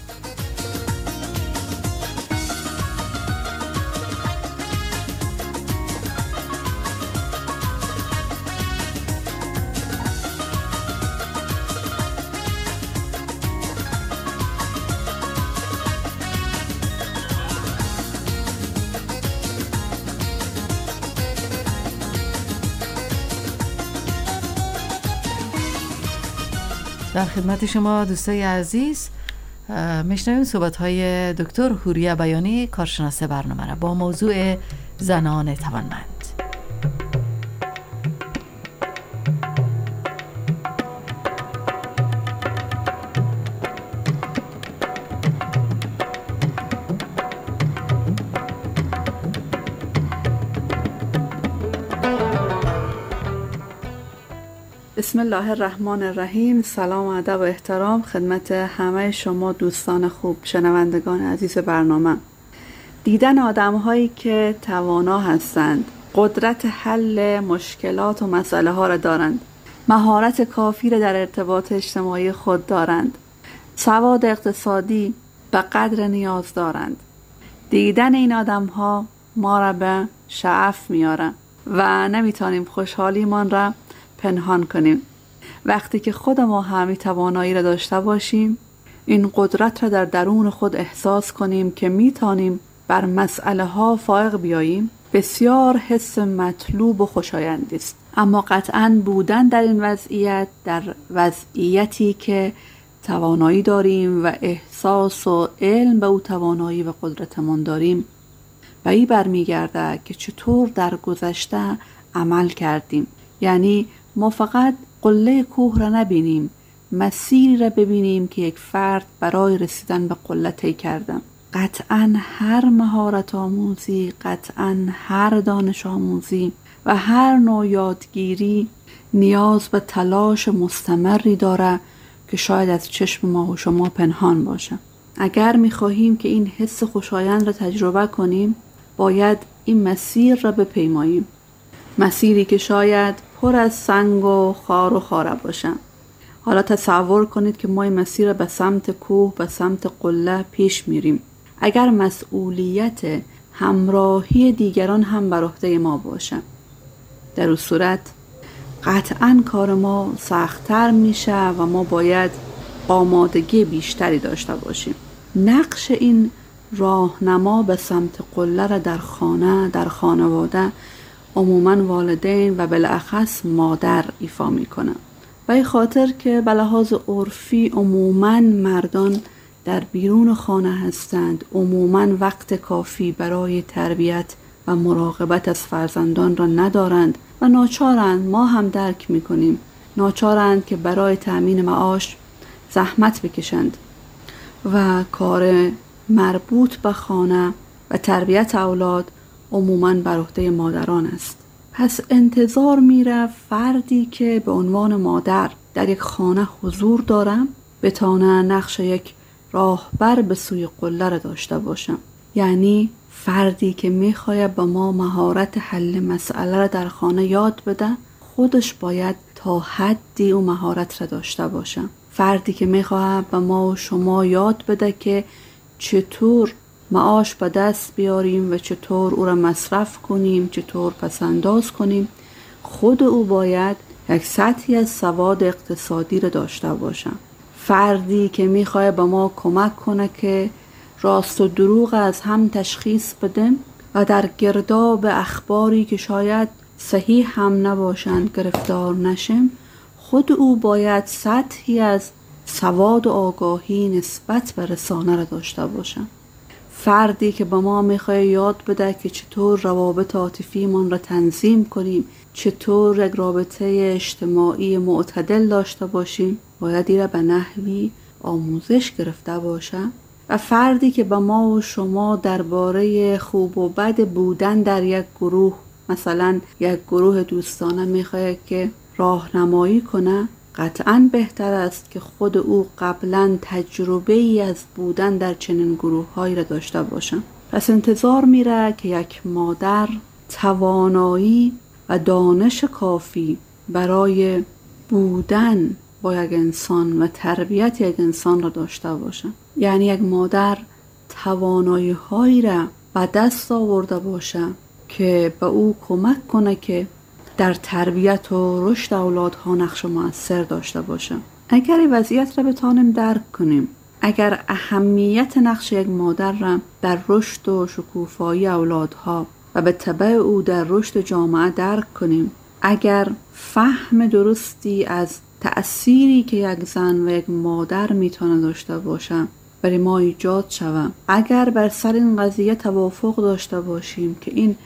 در خدمت شما دوستای عزیز میشنویم صحبت‌های دکتر حوریه بیانی، کارشناس برنامه را با موضوع زنان توانمند. بسم الله الرحمن الرحیم. سلام و ادب و احترام خدمت همه شما دوستان خوب، شنوندگان عزیز برنامه. دیدن آدم هایی که توانا هستند، قدرت حل مشکلات و مسئله ها را دارند، مهارت کافی را در ارتباط اجتماعی خود دارند، سواد اقتصادی به قدر نیاز دارند، دیدن این آدم ها ما را به شعف میاره و نمیتونیم خوشحالیمان را پنهان کنیم. وقتی که خود ما همین توانایی را داشته باشیم، این قدرت را در درون خود احساس کنیم که میتونیم بر مسئله ها فائق بیاییم، بسیار حس مطلوب و خوشایندی است. اما قطعاً بودن در این وضعیت، در وضعیتی که توانایی داریم و احساس و علم به او توانایی و قدرتمان داریم، و این برمیگرده که چطور در گذشته عمل کردیم. یعنی ما فقط قله کوه را نبینیم، مسیری را ببینیم که یک فرد برای رسیدن به قله طی کرده. قطعاً هر مهارت آموزی، قطعاً هر دانش آموزی و هر نوع یادگیری نیاز به تلاش مستمری داره که شاید از چشم ما و شما پنهان باشه. اگر می‌خواهیم که این حس خوشایند را تجربه کنیم، باید این مسیر را بپیماییم. مسیری که شاید پر از سنگ و خار و خاره باشه. حالا تصور کنید که ما این مسیر را به سمت کوه، به سمت قله پیش میریم. اگر مسئولیت همراهی دیگران هم بر عهده ما باشه، در اون صورت قطعاً کار ما سخت‌تر میشه و ما باید آمادگی بیشتری داشته باشیم. نقش این راهنما به سمت قله را در خانه، در خانواده، عموماً والدین و بالاخص مادر ایفا میکنه. و این خاطر که به لحاظ عرفی عموماً مردان در بیرون خانه هستند، عموماً وقت کافی برای تربیت و مراقبت از فرزندان را ندارند و ناچارند، ما هم درک میکنیم، ناچارند که برای تأمین معاش زحمت بکشند و کار مربوط به خانه و تربیت اولاد عموماً بر عهده مادران است. پس انتظار میره فردی که به عنوان مادر در یک خانه حضور دارم بتونه نقش یک راهبر به سوی قله را داشته باشم. یعنی فردی که میخواد به ما مهارت حل مسئله را در خانه یاد بده، خودش باید تا حدی اون مهارت را داشته باشه. فردی که میخواد به ما و شما یاد بده که چطور معاش به دست بیاریم و چطور او را مصرف کنیم، چطور پسنداز کنیم، خود او باید یک سطحی از سواد اقتصادی را داشته باشه. فردی که میخواد به ما کمک کنه که راست و دروغ از هم تشخیص بدیم و در گرداب اخباری که شاید صحیح هم نباشند گرفتار نشیم، خود او باید سطحی از سواد و آگاهی نسبت به رسانه را داشته باشه. فردی که به ما میخواد یاد بده که چطور روابط عاطفی من را تنظیم کنیم، چطور یک رابطه اجتماعی معتدل داشته باشیم، باید این را به نحوی آموزش گرفته باشه. و فردی که به ما و شما درباره خوب و بد بودن در یک گروه، مثلا یک گروه دوستانه میخواد که راهنمایی کنه، قطعاً بهتر است که خود او قبلاً تجربه ای از بودن در چنین گروه هایی را داشته باشه. پس انتظار میره که یک مادر توانایی و دانش کافی برای بودن با یک انسان و تربیت یک انسان را داشته باشه. یعنی یک مادر توانایی هایی را به دست آورده باشه که به او کمک کنه که در تربیت و رشد اولادها نقش مؤثر داشته باشه. اگر این وضعیت را بتانیم درک کنیم، اگر اهمیت نقش یک مادر را در رشد و شکوفایی اولادها و به تبع او در رشد جامعه درک کنیم، اگر فهم درستی از تأثیری که یک زن و یک مادر میتونه داشته باشه برای ما ایجاد شود، اگر بر سر این قضیه توافق داشته باشیم که این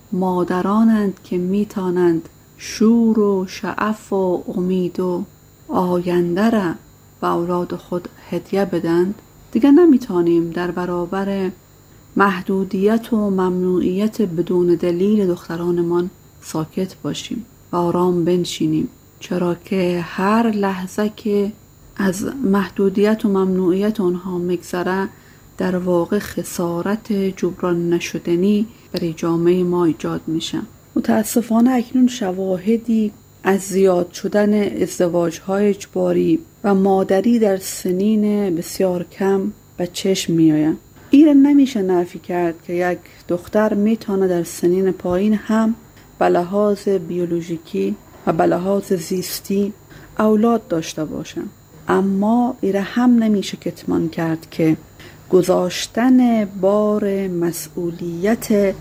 مادرانند که میتونند شور و شعف و امید و آینده را به اولاد خود هدیه بدند، دیگه نمیتونیم در برابر محدودیت و ممنوعیت بدون دلیل دخترانمان ساکت باشیم و آرام بنشینیم. چرا که هر لحظه که از محدودیت و ممنوعیت اونها میگذره در واقع خسارت جبران نشدنی برای جامعه ما ایجاد میشه. متاسفانه اکنون شواهدی از زیاد شدن ازدواج‌های اجباری و مادری در سنین بسیار کم به چشم میآید. این نمیشه نفی کرد که یک دختر میتونه در سنین پایین هم به لحاظ بیولوژیکی و به لحاظ زیستی اولاد داشته باشه، اما ایره هم نمیشه کتمان کرد که گذاشتن بار مسئولیت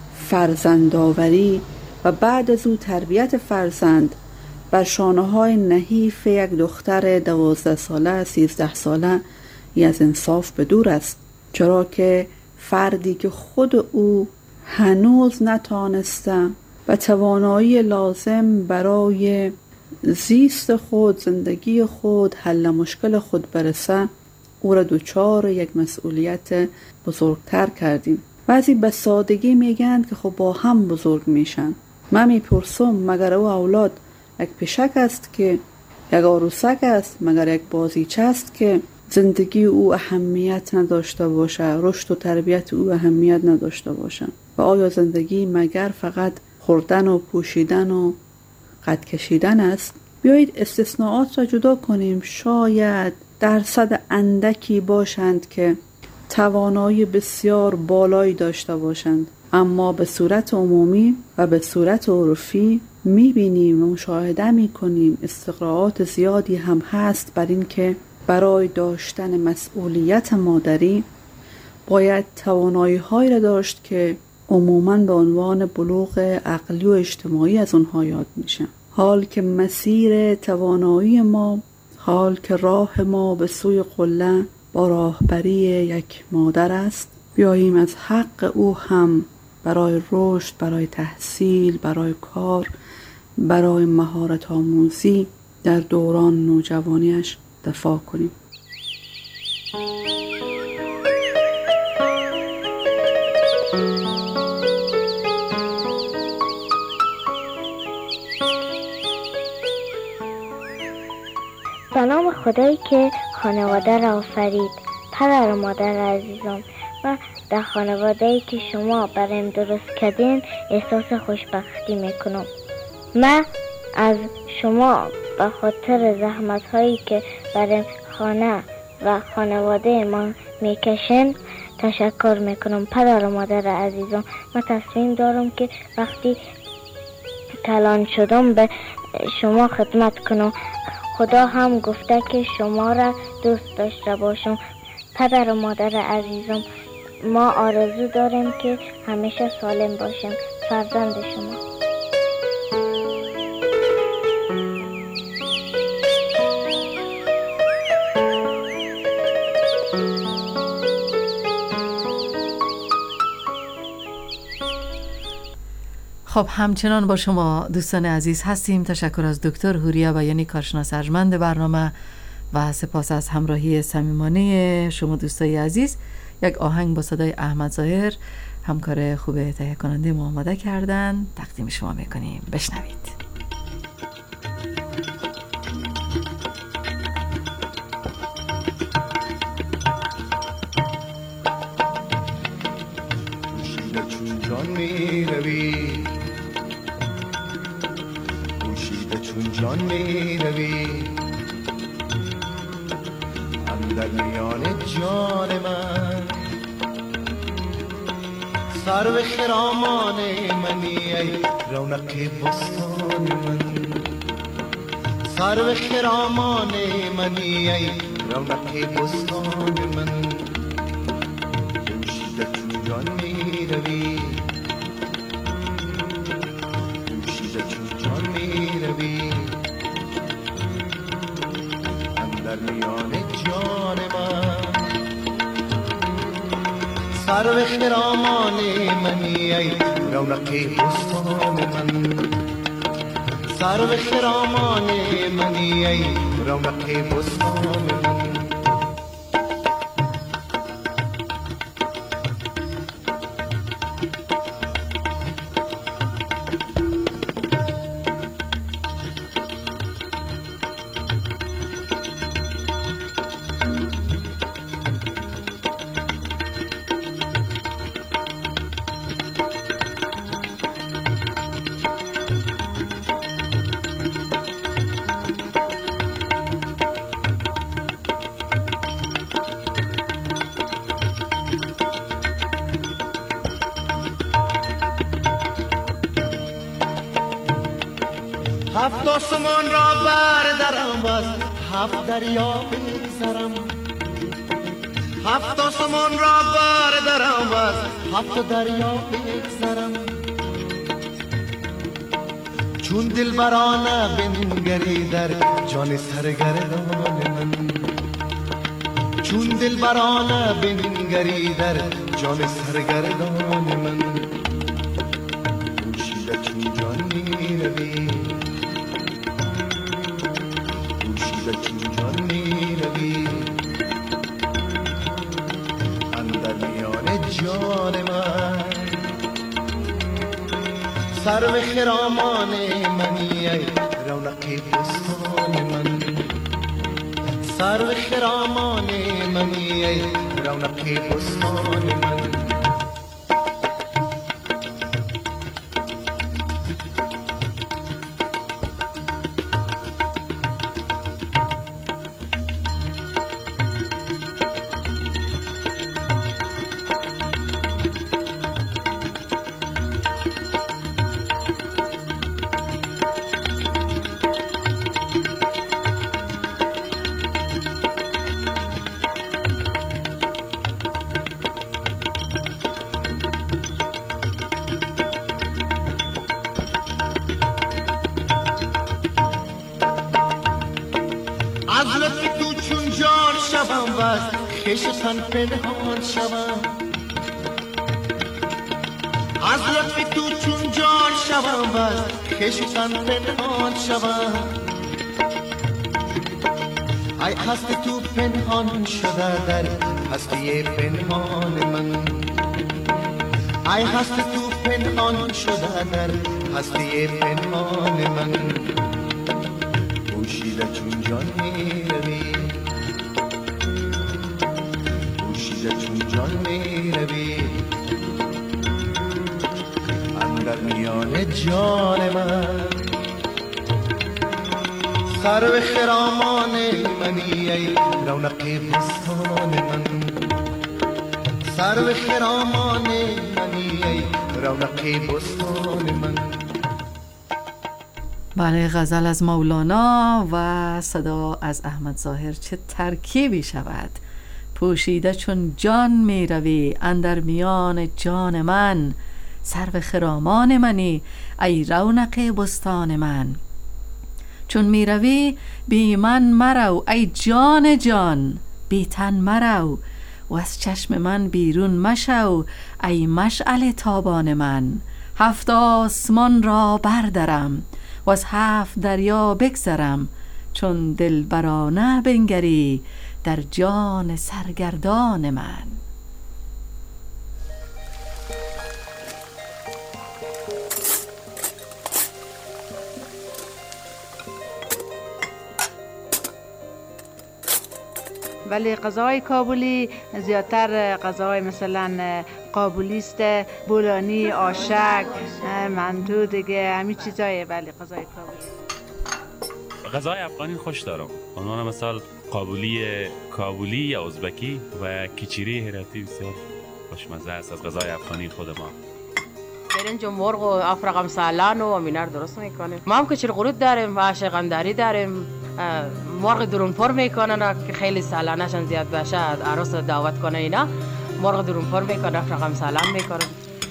فرزندآوری و بعد از او تربیت فرزند بر شانه‌های نحیف یک دختر 12 ساله 13 ساله از انصاف به دور است، چرا که فردی که خود او هنوز نتانسته و توانایی لازم برای زیست خود، زندگی خود، حل مشکل خود برسه، او را دوچار یک مسئولیت بزرگتر کردیم. بعضی به سادگی میگن که خب با هم بزرگ میشن. من میپرسم مگر او اولاد یک پشک است که یک عروسک است، مگر یک بازیچه است که زندگی او اهمیت نداشته باشه، رشد و تربیت او اهمیت نداشته باشه؟ و آیا زندگی مگر فقط خوردن و پوشیدن و قد کشیدن است؟ بیایید استثناءات را جدا کنیم. شاید درصد اندکی باشند که توانایی بسیار بالایی داشته باشند، اما به صورت عمومی و به صورت عرفی میبینیم و مشاهده میکنیم استقراءات زیادی هم هست بر این که برای داشتن مسئولیت مادری باید توانایی هایی را داشت که عموماً به عنوان بلوغ عقلی و اجتماعی از اونها یاد میشه. حال که مسیر توانایی ما، حال که راه ما به سوی قله با راهبری یک مادر است، بیاییم از حق او هم برای رشد، برای تحصیل، برای کار، برای مهارت آموزی در دوران نوجوانیش دفاع کنیم. سلام خدایی که خانواده را آفرید. پدر و مادر عزیزم، و در خانواده‌ای که شما برایم درست کردین احساس خوشبختی میکنم. من از شما به خاطر زحمت هایی که برایم خانه و خانواده ما میکشن تشکر میکنم. پدر و مادر عزیزم، من تصمیم دارم که وقتی کلان شدم به شما خدمت کنم. خدا هم گفته که شما را دوست داشته باشم. پدر و مادر عزیزم، ما آرزو داریم که همیشه سالم باشیم. فرزند شما. خب همچنان با شما دوستان عزیز هستیم. تشکر از دکتر هوریا بیانی، کارشناس ارجمند برنامه، و سپاس از همراهی صمیمانه شما دوستای عزیز. یک آهنگ با صدای احمد ظاهر، همکار خوب تهیه کننده ما آماده کردن، تقدیم شما میکنیم. بشنوید. جان می روی اندر میان جان من، سرو خرامان منی ای رونق بستان من، سرو خرامان منی ای رونق بستان من. پوشیده چون جان می روی، پوشیده چون جان می روی در میان جان من، سرو خرامان منی ای رونق بستان من، سرو خرامان منی ای رونق بستان من. آسمان را بردارم و از 7 دریا بگذرم، 7 آسمان را بردارم و از 7 دریا بگذرم. چون دلبرانه بنگری در جان سرگردان من، چون دلبرانه بنگری در جان سرگردان من. پوشیده چون جان می روی، پوشیده چون جان می روی اندر میان جان من. سرو خرامان منی ای رونق بستان من، سرو خرامان منی ای رونق بستان من. از لطف تو چون جان شوم و از خشتن پنهان شوم، از لطف تو چون جان شوم و از خشتن پنهان شوم. ای هست تو پنهان شده در هستی پنهان من، ای هست تو پنهان شده در هستی پنهان من. پوشیده چون جان می روی، پوشیده چون جان می روی اندر میان جان من. سرو خرامان منی ای رونق بستان من، سرو خرامان منی ای رونق بستان من. بله، غزل از مولانا و صدا از احمد ظاهر. چه ترکیبی شود. پوشیده چون جان می روی اندر میان جان من، سرو خرامان منی ای رونق بستان من. چون می روی بی من مرو ای جان جان، بی تن مرو و از چشم من بیرون مشو ای مشعل تابان من. 7 آسمان را بردارم و از 7 دریا بگذرم، چون دلبرانه بنگری در جان سرگردان من. ولی غذای کابلی زیادتر غذای مثلا قابلی است، بولانی، آشک، مندو دیگه همین چیزایه. ولی غذای کابلی، غذای افغانی خوش دارم. عنوان مثال کابلی یا ازبکی و کیچیری هراتی بسیار خوشمزه است از غذای افغانی خود ما. برنج و مرغ و افرقم سالان و مینار درست میکنیم. ما هم کچیر قرود داریم و شقندری داریم. مرغ درونپر میکنن که خیلی سالانشان زیاد بشه، عروس دعوت کنه اینا مرغ درونپر میکنن، افرقم سالان میکنن.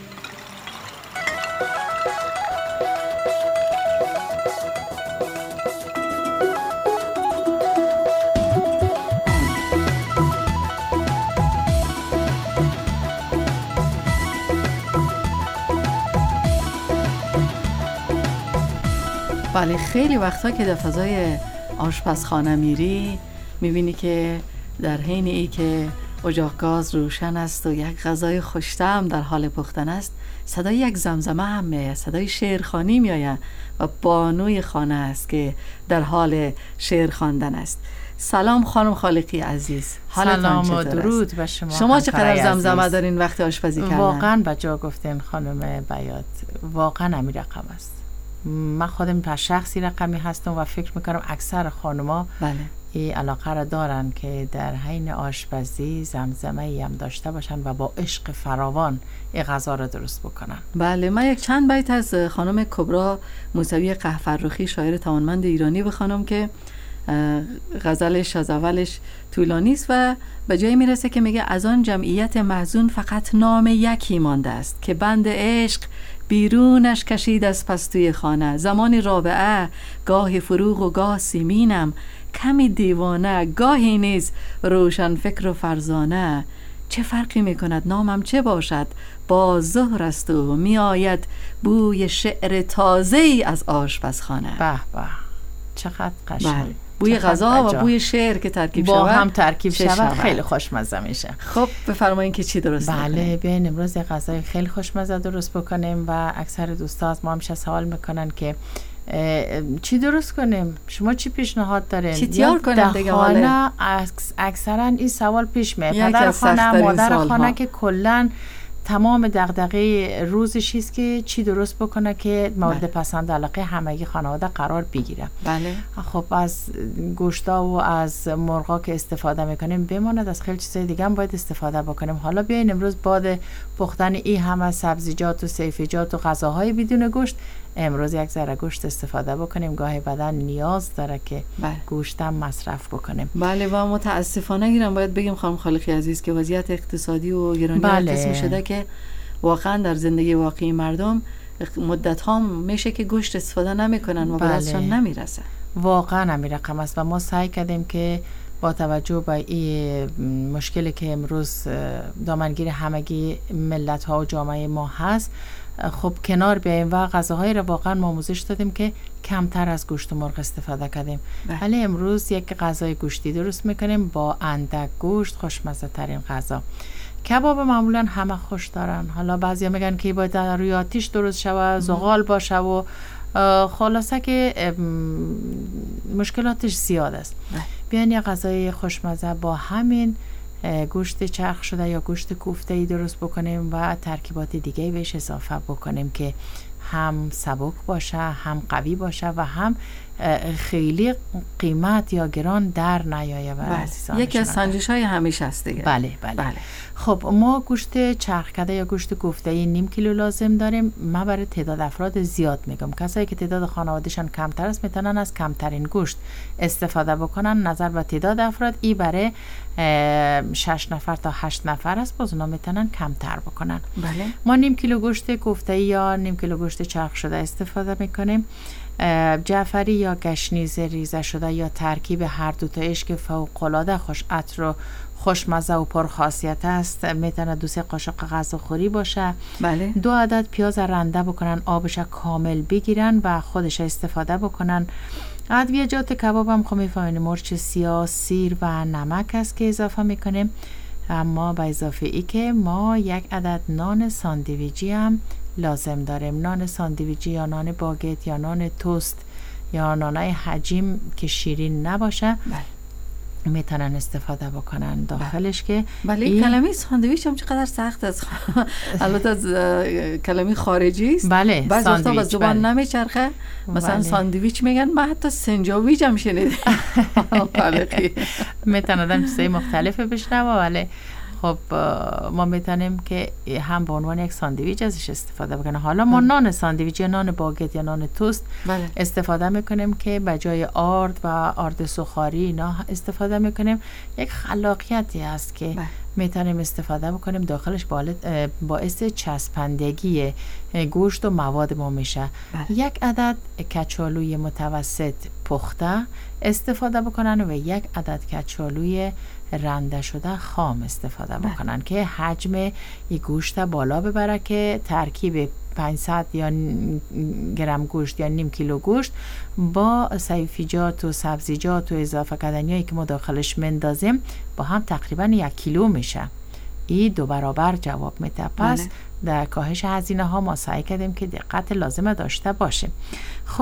بله، خیلی وقتا که در فضای آشپزخانه میری میبینی که در حین ای که اجاق گاز روشن است و یک غذای خوش‌طعم در حال پختن است، صدای یک زمزمه هم میاد، صدای شعرخوانی میآید و بانوی خانه است که در حال شعر خواندن است. سلام خانم خالقی عزیز، حالتان چطور است؟ سلام و درود به شما. شما چقدر زمزمه دارین وقتی آشپزی کردن؟ واقعا بجا گفتین خانم بیات، واقعا همین رقم است. من خودم پر شخصی رقمی هستم و فکر میکنم اکثر خانما این علاقه را دارن که در حین آشپزی زمزمه‌ای هم داشته باشن و با عشق فراوان این غذا را درست بکنن. بله، من یک چند بیت از خانم کبرا موسوی قهفرخی شاعر توانمند ایرانی بخوانم که غزلش از اولش طولانی است و به جایی میرسه که میگه از آن جمعیت محزون فقط نام یکی مانده است که بند عشق بیرونش کشید از پستوی خانه. زمانی رابعه گاه فروغ و گاه سیمینم، کمی دیوانه گاهی نیز روشن فکر و فرزانه. چه فرقی میکند نامم چه باشد، با ظهر است و میآید بوی شعر تازه‌ای از آشپزخانه. به به، چقدر قشنگ. بوی غذا و بوی شعر که ترکیب شود، با هم ترکیب شود خیلی خوشمزه میشه. خب بفرمایید که چی درست بله بکنیم؟ بیاین امروز یه غذای خیلی خوشمزه درست بکنیم و اکثر دوستا از ما همیشه سوال میکنن که چی درست کنیم؟ شما چی پیشنهاد دارین؟ چی تیار کنیم دیگه؟ خانه اکثرا این سوال پیش میاد. پدر خانه، مادر خانه که کلن تمام دغدغه روزش است که چی درست بکنه که مورد پسند علاقه همگی خانواده قرار بگیره. بله. خب از گوشتا و از مرغا که استفاده میکنیم بماند، از خیلی چیزای دیگه هم باید استفاده بکنیم. حالا بیاین امروز بعد پختن این همه سبزیجات و سیفیجات و غذاهای بدون گوشت، امروز یک ذره گوشت استفاده بکنیم. گاهی بدن نیاز داره که گوشت هم مصرف بکنیم. بله و متاسفانه گیرم باید بگیم خانم خالقی عزیز که وضعیت اقتصادی و گرانی قسمی شده که واقعا در زندگی واقعی مردم مدت ها میشه که گوشت استفاده نمیکنن و به دستشان نمیرسه. واقعا همین رقم است و ما سعی کردیم که با توجه به این مشکلی که امروز دامنگیر همگی ملت ها و جامعه ما هست، خب کنار بیاییم و غذاهایی را واقعا آموزش دادیم که کمتر از گوشت و مرغ استفاده کردیم. ولی امروز یک غذای گوشتی درست میکنیم با اندک گوشت، خوشمزه ترین غذا. کباب معمولا همه خوش دارن. حالا بعضیا میگن که باید در روی آتیش درست شود، زغال باشه و خلاصه که مشکلاتش زیاد است. بیاین یه غذای خوشمزه با همین گوشت چرخ شده یا گوشت کوفته‌ای درست بکنیم و ترکیبات دیگه بهش اضافه بکنیم که هم سبک باشه، هم قوی باشه و هم خیلی قیمت یا گران در نیایه. یکی از سنجش‌های همیشه است دیگه. بله. خب ما گوشت چرخ کرده یا گوشت کوفته‌ای نیم کیلو لازم داریم. من برای تعداد افراد زیاد میگم. کسایی که تعداد خانوادهشان کمتر است میتونن از کمترین گوشت استفاده بکنن. نظر به تعداد افراد ای برای 6 نفر تا 8 نفر است، باز اونا میتونن کمتر بکنن. بله. ما نیم کیلو گوشت کوفته‌ای یا نیم کیلو گوشت چرخ شده استفاده میکنیم. جعفری یا گشنیز ریزه شده یا ترکیب هر دو تایش که فوق‌العاده خوش عطر و خوشمزه و پرخاصیت است. میتونه 2-3 قاشق غذاخوری باشه. بله. 2 عدد پیاز رنده بکنن، آبش کامل بگیرن و خودش استفاده بکنن. ادویجات کباب هم خب میفهمین مرچ سیاه، سیر و نمک است که اضافه میکنیم. اما به اضافه ای که ما 1 عدد نان ساندویچی هم لازم داریم. نان ساندویچی یا نان باگت یا نان توست یا نانای حجیم که شیرین نباشه میتونن استفاده بکنن داخلش. که این کلمه ساندویچ هم چقدر سخت است. البته از کلمه خارجی است. بله، بعضی وقتا با زبان نمیچرخه. مثلا ساندویچ میگن، من حتی سنجاویج هم شنیدم. میتونن چیزای مختلف بشنوه. ولی خب ما میتونیم که هم به عنوان یک ساندویچ ازش استفاده بکنیم. حالا ما نان ساندویچ یا نان باگت یا نان توست استفاده میکنیم که به جای آرد و آرد سوخاری اینا استفاده میکنیم. یک خلاقیتی هست که میتونیم استفاده بکنیم. داخلش باعث چسبندگی گوشت و مواد ما میشه. 1 عدد کچالوی متوسط پخته استفاده بکنن و 1 عدد کچالوی رنده شده خام استفاده بکنن که حجم یک گوشت بالا ببره که ترکیب 500 یا گرم گوشت یا نیم کیلو گوشت با سیفیجات و سبزیجات و اضافه کردنیایی که ما داخلش مندازیم با هم تقریبا 1 کیلو میشه. این 2 برابر جواب میده. پس در کاهش هزینه ها ما سعی کردیم که دقت لازمه داشته باشیم. خب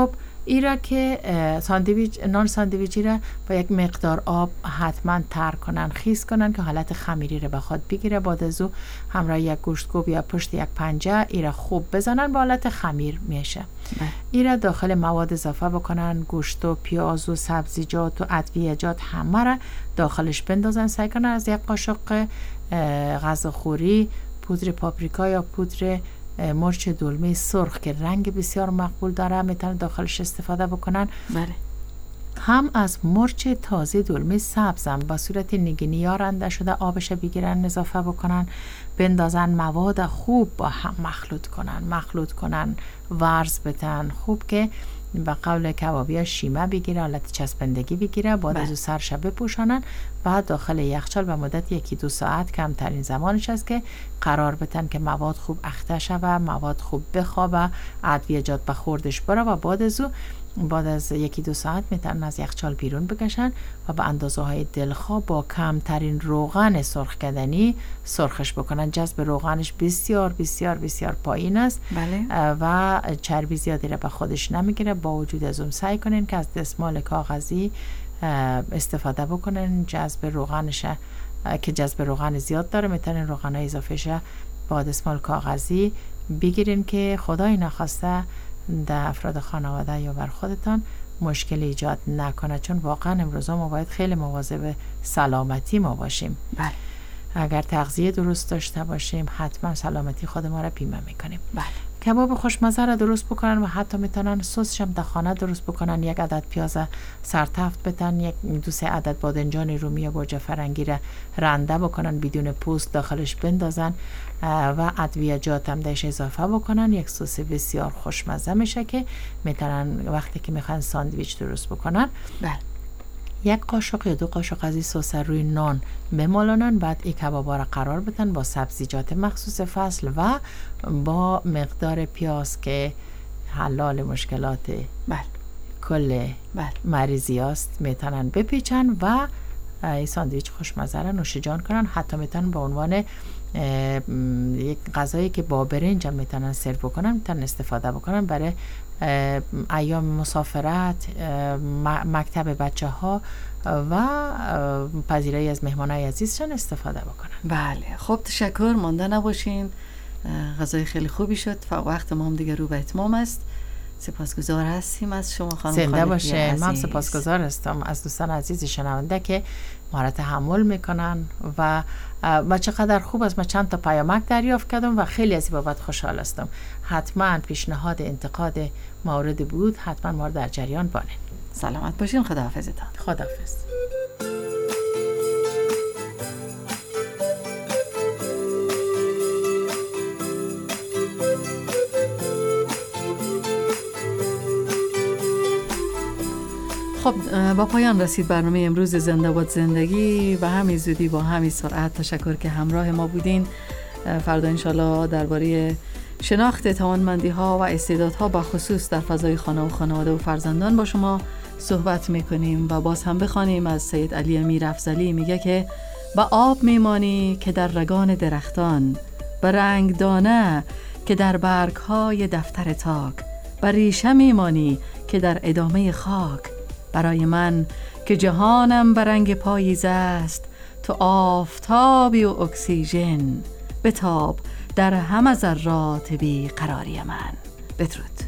ایرا که ساندویچ نان ساندویچی را با یک مقدار آب حتما تر کنن، خیس کنن که حالت خمیری را به خود بگیره. بعد از او همراه یک گوشتکوب یا پشت یک پنجه ایرا خوب بزنن، با حالت خمیر میشه. ایرا داخل مواد اضافه بکنن، گوشت و پیاز و سبزیجات و ادویه‌جات همه را داخلش بندازن. سعی کنن از یک قاشق غذاخوری پودر پاپریکا یا پودر مرچ دلمه سرخ که رنگ بسیار مقبول داره میتونن داخلش استفاده بکنن. بله. هم از مرچ تازه دلمه سبزم با صورت نگینی رنده شده آبش بگیرن، اضافه بکنن، بندازن، مواد خوب با هم مخلوط کنن، ورز بتن خوب که به قول کبابی ها شیمه بگیره، حالت چسبندگی بگیره. بعد از سرش بپوشانن و داخل یخچال به مدت 1-2 ساعت، کمترین زمانش است که قرار بتن که مواد خوب اخته شوه، مواد خوب بخوابه، ادویه‌جات به خوردش بره و بعد از 1-2 ساعت میتونن از یخچال بیرون بکشن و به اندازه های دلخواه با کمترین روغن سرخ کردنی سرخش بکنن. جذب روغنش بسیار بسیار بسیار پایین است. بله. و چربی زیادی را به خودش نمیگیره. با وجود از اون سعی کنین که از دستمال کاغذی استفاده بکنن. جذب روغن زیاد داره، میتونین روغن اضافهش با دستمال کاغذی بگیرین که خدای نخواسته در افراد خانواده یا بر خودتان مشکل ایجاد نکنه، چون واقعا امروزا ما باید خیلی مواظب سلامتی ما باشیم. بله. اگر تغذیه درست داشته باشیم حتما سلامتی خود ما را بیمه میکنیم. بله. کباب خوشمزه را درست بکنن و حتی میتونن سسش هم در خانه درست بکنن. 1 عدد پیاز سرتفت بتن، 2-3 عدد بادنجان رومی یا گوجه فرنگی را رنده بکنن، بدون پوست داخلش بندازن و ادویه‌جات هم درش اضافه بکنن. یک سس بسیار خوشمزه میشه که میتونن وقتی که میخوان ساندویچ درست بکنن. بله. 1 قاشق یا 2 قاشق از این سس روی نان بمالونن، بعد این کبابا را قرار بدن با سبزیجات مخصوص فصل و با مقدار پیاز که حلال مشکلات کل مریضی است میتونن بپیچن و این ساندویچ خوشمزه را نوش جان کنن. حتی میتونن به عنوان یک غذایی که با برنج هم میتونن سرو بکنن، میتونن استفاده بکنن برای ایام مسافرت، مکتب بچه ها و پذیرایی از مهمانای عزیزشان استفاده بکنن. بله. خب تشکر، مانده نباشین. غذای خیلی خوبی شد. وقت ما هم دیگه رو به اتمام است. سپاسگزار هستیم از شما خانم خالقی زنده باشه. من سپاسگزار هستم از دوستان عزیز شنونده که ما را تحمل میکنن و چقدر خوب است. من چند تا پیامک دریافت کردم و خیلی از این بابت خوشحال هستم. حتما پیشنهاد انتقاد مورد بود، حتما ما در جریان بانین. سلامت باشین. خداحافظتان. خداحافظ. خب با پایان رسید برنامه امروز زنده باد زندگی. و همین زودی با همین سرعت تشکر که همراه ما بودین. فردا انشالله درباره شناخت توانمندی ها و استعدادها با خصوص در فضای خانه و خانواده و فرزندان با شما صحبت میکنیم. و باز هم بخوانیم از سید علی امیرافضلی، میگه که با آب میمانی که در رگان درختان، به رنگ دانه که در برگ های دفتر تاک، به ریشه میمانی که در ادامه خاک. برای من که جهانم به رنگ پاییزه است، تو آفتابی و اکسیژن، بتاب در همه ذرات بی قراری من. بدرود.